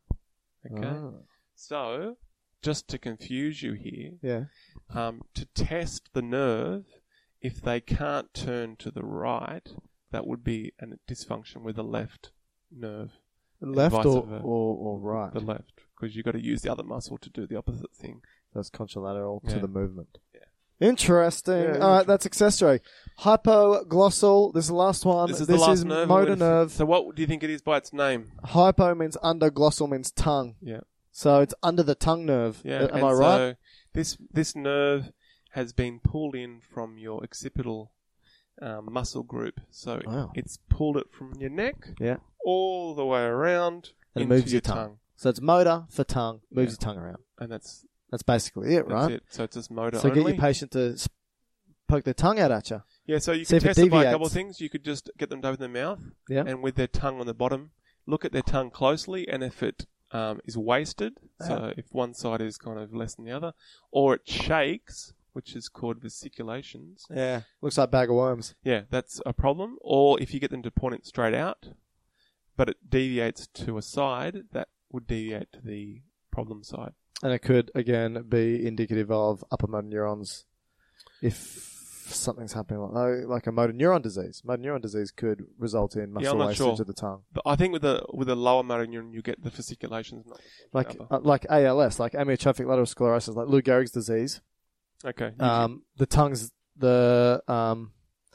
S5: Okay?
S6: Ah.
S5: So, just to confuse you here,
S6: Yeah.
S5: um, to test the nerve, if they can't turn to the right, that would be a dysfunction with the left nerve.
S6: Left
S5: vice
S6: or,
S5: versa.
S6: or, or right?
S5: The left, because you've got to use the other muscle to do the opposite thing.
S6: That's contralateral
S5: Yeah.
S6: to the movement.
S5: Yeah.
S6: Interesting.
S5: Yeah,
S6: All right,
S5: interesting.
S6: that's accessory. Hypoglossal. This is the last one.
S5: This is the last nerve.
S6: motor
S5: What-
S6: nerve.
S5: So what do you think it is by its name?
S6: Hypo means under, glossal means tongue.
S5: Yeah.
S6: So it's under the tongue nerve.
S5: Yeah.
S6: Uh, Am
S5: and
S6: I right?
S5: So this this nerve has been pulled in from your occipital um, muscle group. So
S6: Wow.
S5: it's pulled it from your neck
S6: Yeah.
S5: all the way around
S6: And it
S5: into
S6: moves
S5: your
S6: your tongue.
S5: tongue.
S6: So it's motor for tongue, moves
S5: Yeah.
S6: your tongue around.
S5: And that's
S6: That's basically it,
S5: that's
S6: right?
S5: it. So it's just motor
S6: So
S5: only.
S6: get your patient to s- poke their tongue out at you.
S5: Yeah, so you
S6: See
S5: can
S6: if it
S5: test it by a couple
S6: deviates.
S5: of things. You could just get them to open their mouth
S6: Yeah.
S5: and with their tongue on the bottom, look at their tongue closely, and if it um, is wasted, so if one side is kind of less than the other, or it shakes, which is called vesiculations,
S6: Yeah. Looks like a bag of worms.
S5: yeah, that's a problem. Or if you get them to point it straight out, but it deviates to a side, that would deviate to the problem side.
S6: And it could, again, be indicative of upper motor neurons if something's happening like, like a motor neuron disease. Motor neuron disease could result in
S5: Yeah,
S6: muscle
S5: I'm not
S6: wastage
S5: sure.
S6: of the tongue.
S5: But I think with the with the lower motor neuron, you get the fasciculations. Not
S6: Like
S5: the
S6: uh, like A L S, like amyotrophic lateral sclerosis, like Lou Gehrig's disease.
S5: okay.
S6: Um, the tongue's the um,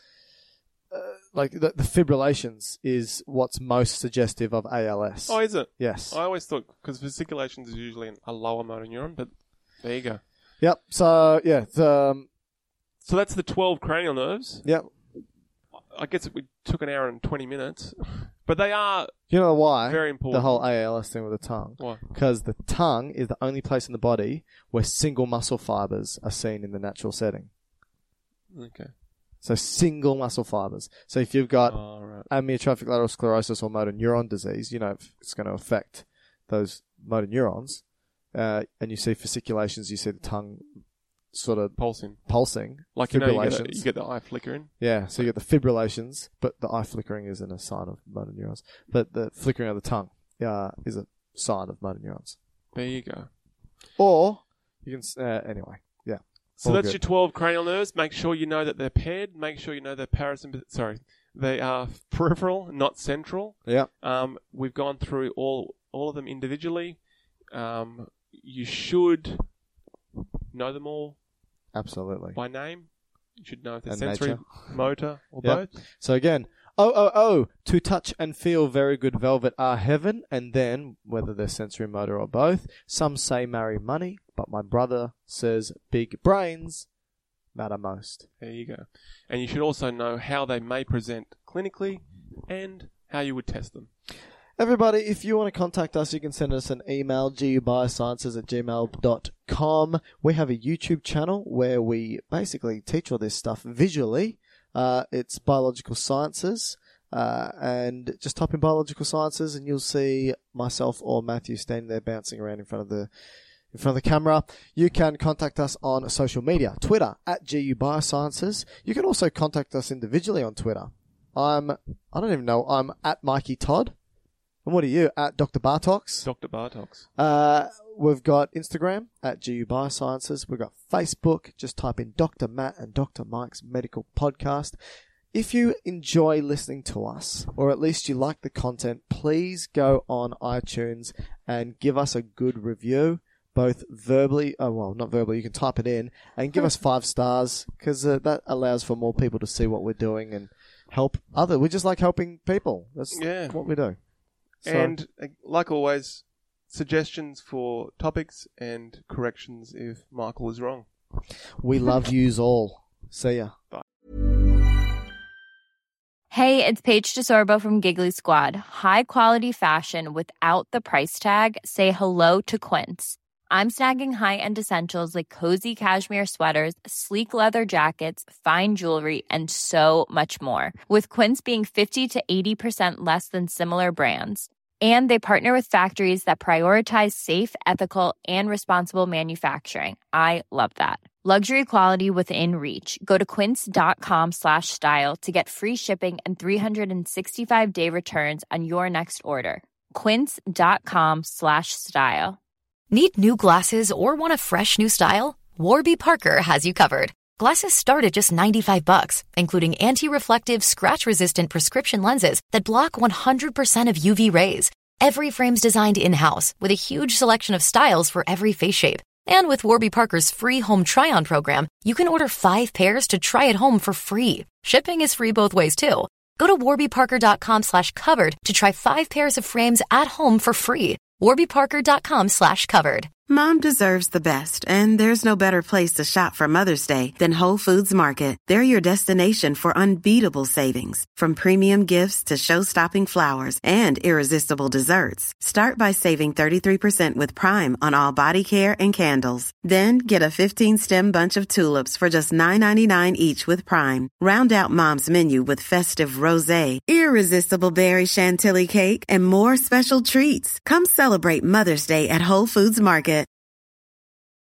S6: uh, like the, the fibrillations is what's most suggestive of A L S.
S5: oh, is it?
S6: Yes.
S5: I always thought because fasciculations is usually in a lower motor neuron, but there you go.
S6: Yep. So yeah. The, um,
S5: So that's the twelve cranial nerves.
S6: yep.
S5: I guess it took an hour and twenty minutes, but they are
S6: You know why?
S5: very important.
S6: The whole A L S thing with the tongue.
S5: Why?
S6: Because the tongue is the only place in the body where single muscle fibers are seen in the natural setting.
S5: Okay.
S6: So single muscle fibers. So if you've got
S5: Oh, right.
S6: amyotrophic lateral sclerosis or motor neuron disease, you know it's going to affect those motor neurons. Uh, and you see fasciculations, you see the tongue sort of
S5: Pulsing.
S6: pulsing,
S5: Like, you know, you get,
S6: fibrillations.
S5: the, you get the eye flickering.
S6: Yeah, so you get the fibrillations, but the eye flickering isn't a sign of motor neurons. But the flickering of the tongue uh, is a sign of motor neurons.
S5: There you go.
S6: Or you can s- uh, anyway, yeah.
S5: So
S6: All
S5: that's
S6: good.
S5: your twelve cranial nerves. Make sure you know that they're paired. Make sure you know they're parasympathetic. Sorry, they are peripheral, not central.
S6: Yeah.
S5: Um, we've gone through all all of them individually. Um, you should know them all
S6: Absolutely.
S5: by name. You should know if they're
S6: And
S5: sensory,
S6: nature.
S5: motor, or
S6: Yep.
S5: both.
S6: So again, oh, oh, oh, to touch and feel very good velvet are heaven, and then, whether they're sensory motor or both, some say marry money, but my brother says big brains matter most.
S5: There you go. And you should also know how they may present clinically and how you would test them.
S6: Everybody, if you want to contact us, you can send us an email, gubiosciences at gmail dot com. We have a YouTube channel where we basically teach all this stuff visually. Uh, it's Biological Sciences, uh, and just type in Biological Sciences and you'll see myself or Matthew standing there bouncing around in front of the in front of the camera. You can contact us on social media, Twitter, at gubiosciences. You can also contact us individually on Twitter. I'm, I don't even know, I'm at Mikey Todd. And what are you? At Doctor Bartox.
S5: Doctor Bartox.
S6: Uh, we've got Instagram at G U Biosciences. We've got Facebook. Just type in Doctor Matt and Doctor Mike's Medical Podcast. If you enjoy listening to us, or at least you like the content, please go on iTunes and give us a good review, both verbally, oh, well, not verbally, you can type it in, and give us five stars, because uh, that allows for more people to see what we're doing and help other. We just like helping people. That's
S5: Yeah.
S6: what we do. So-
S5: And uh, like always, suggestions for topics and corrections if Michael is wrong.
S6: We love yous all. See ya.
S7: Hey, it's Paige DeSorbo from Giggly Squad. High quality fashion without the price tag. Say hello to Quince. I'm snagging high-end essentials like cozy cashmere sweaters, sleek leather jackets, fine jewelry, and so much more. With Quince being fifty to eighty percent less than similar brands. And they partner with factories that prioritize safe, ethical, and responsible manufacturing. I love that. Luxury quality within reach. Go to quince.com slash style to get free shipping and three sixty-five day returns on your next order. Quince.com slash style.
S8: Need new glasses or want a fresh new style? Warby Parker has you covered. Glasses start at just ninety-five bucks, including anti-reflective, scratch-resistant prescription lenses that block one hundred percent of U V rays. Every frame's designed in-house with a huge selection of styles for every face shape. And with Warby Parker's free home try-on program, you can order five pairs to try at home for free. Shipping is free both ways, too. Go to warbyparker.com slash covered to try five pairs of frames at home for free. warbyparker.com slash covered.
S9: Mom deserves the best, and there's no better place to shop for Mother's Day than Whole Foods Market. They're your destination for unbeatable savings, from premium gifts to show-stopping flowers and irresistible desserts. Start by saving thirty-three percent with Prime on all body care and candles. Then get a fifteen-stem bunch of tulips for just nine ninety-nine each with Prime. Round out Mom's menu with festive rosé, irresistible berry chantilly cake, and more special treats. Come celebrate Mother's Day at Whole Foods Market.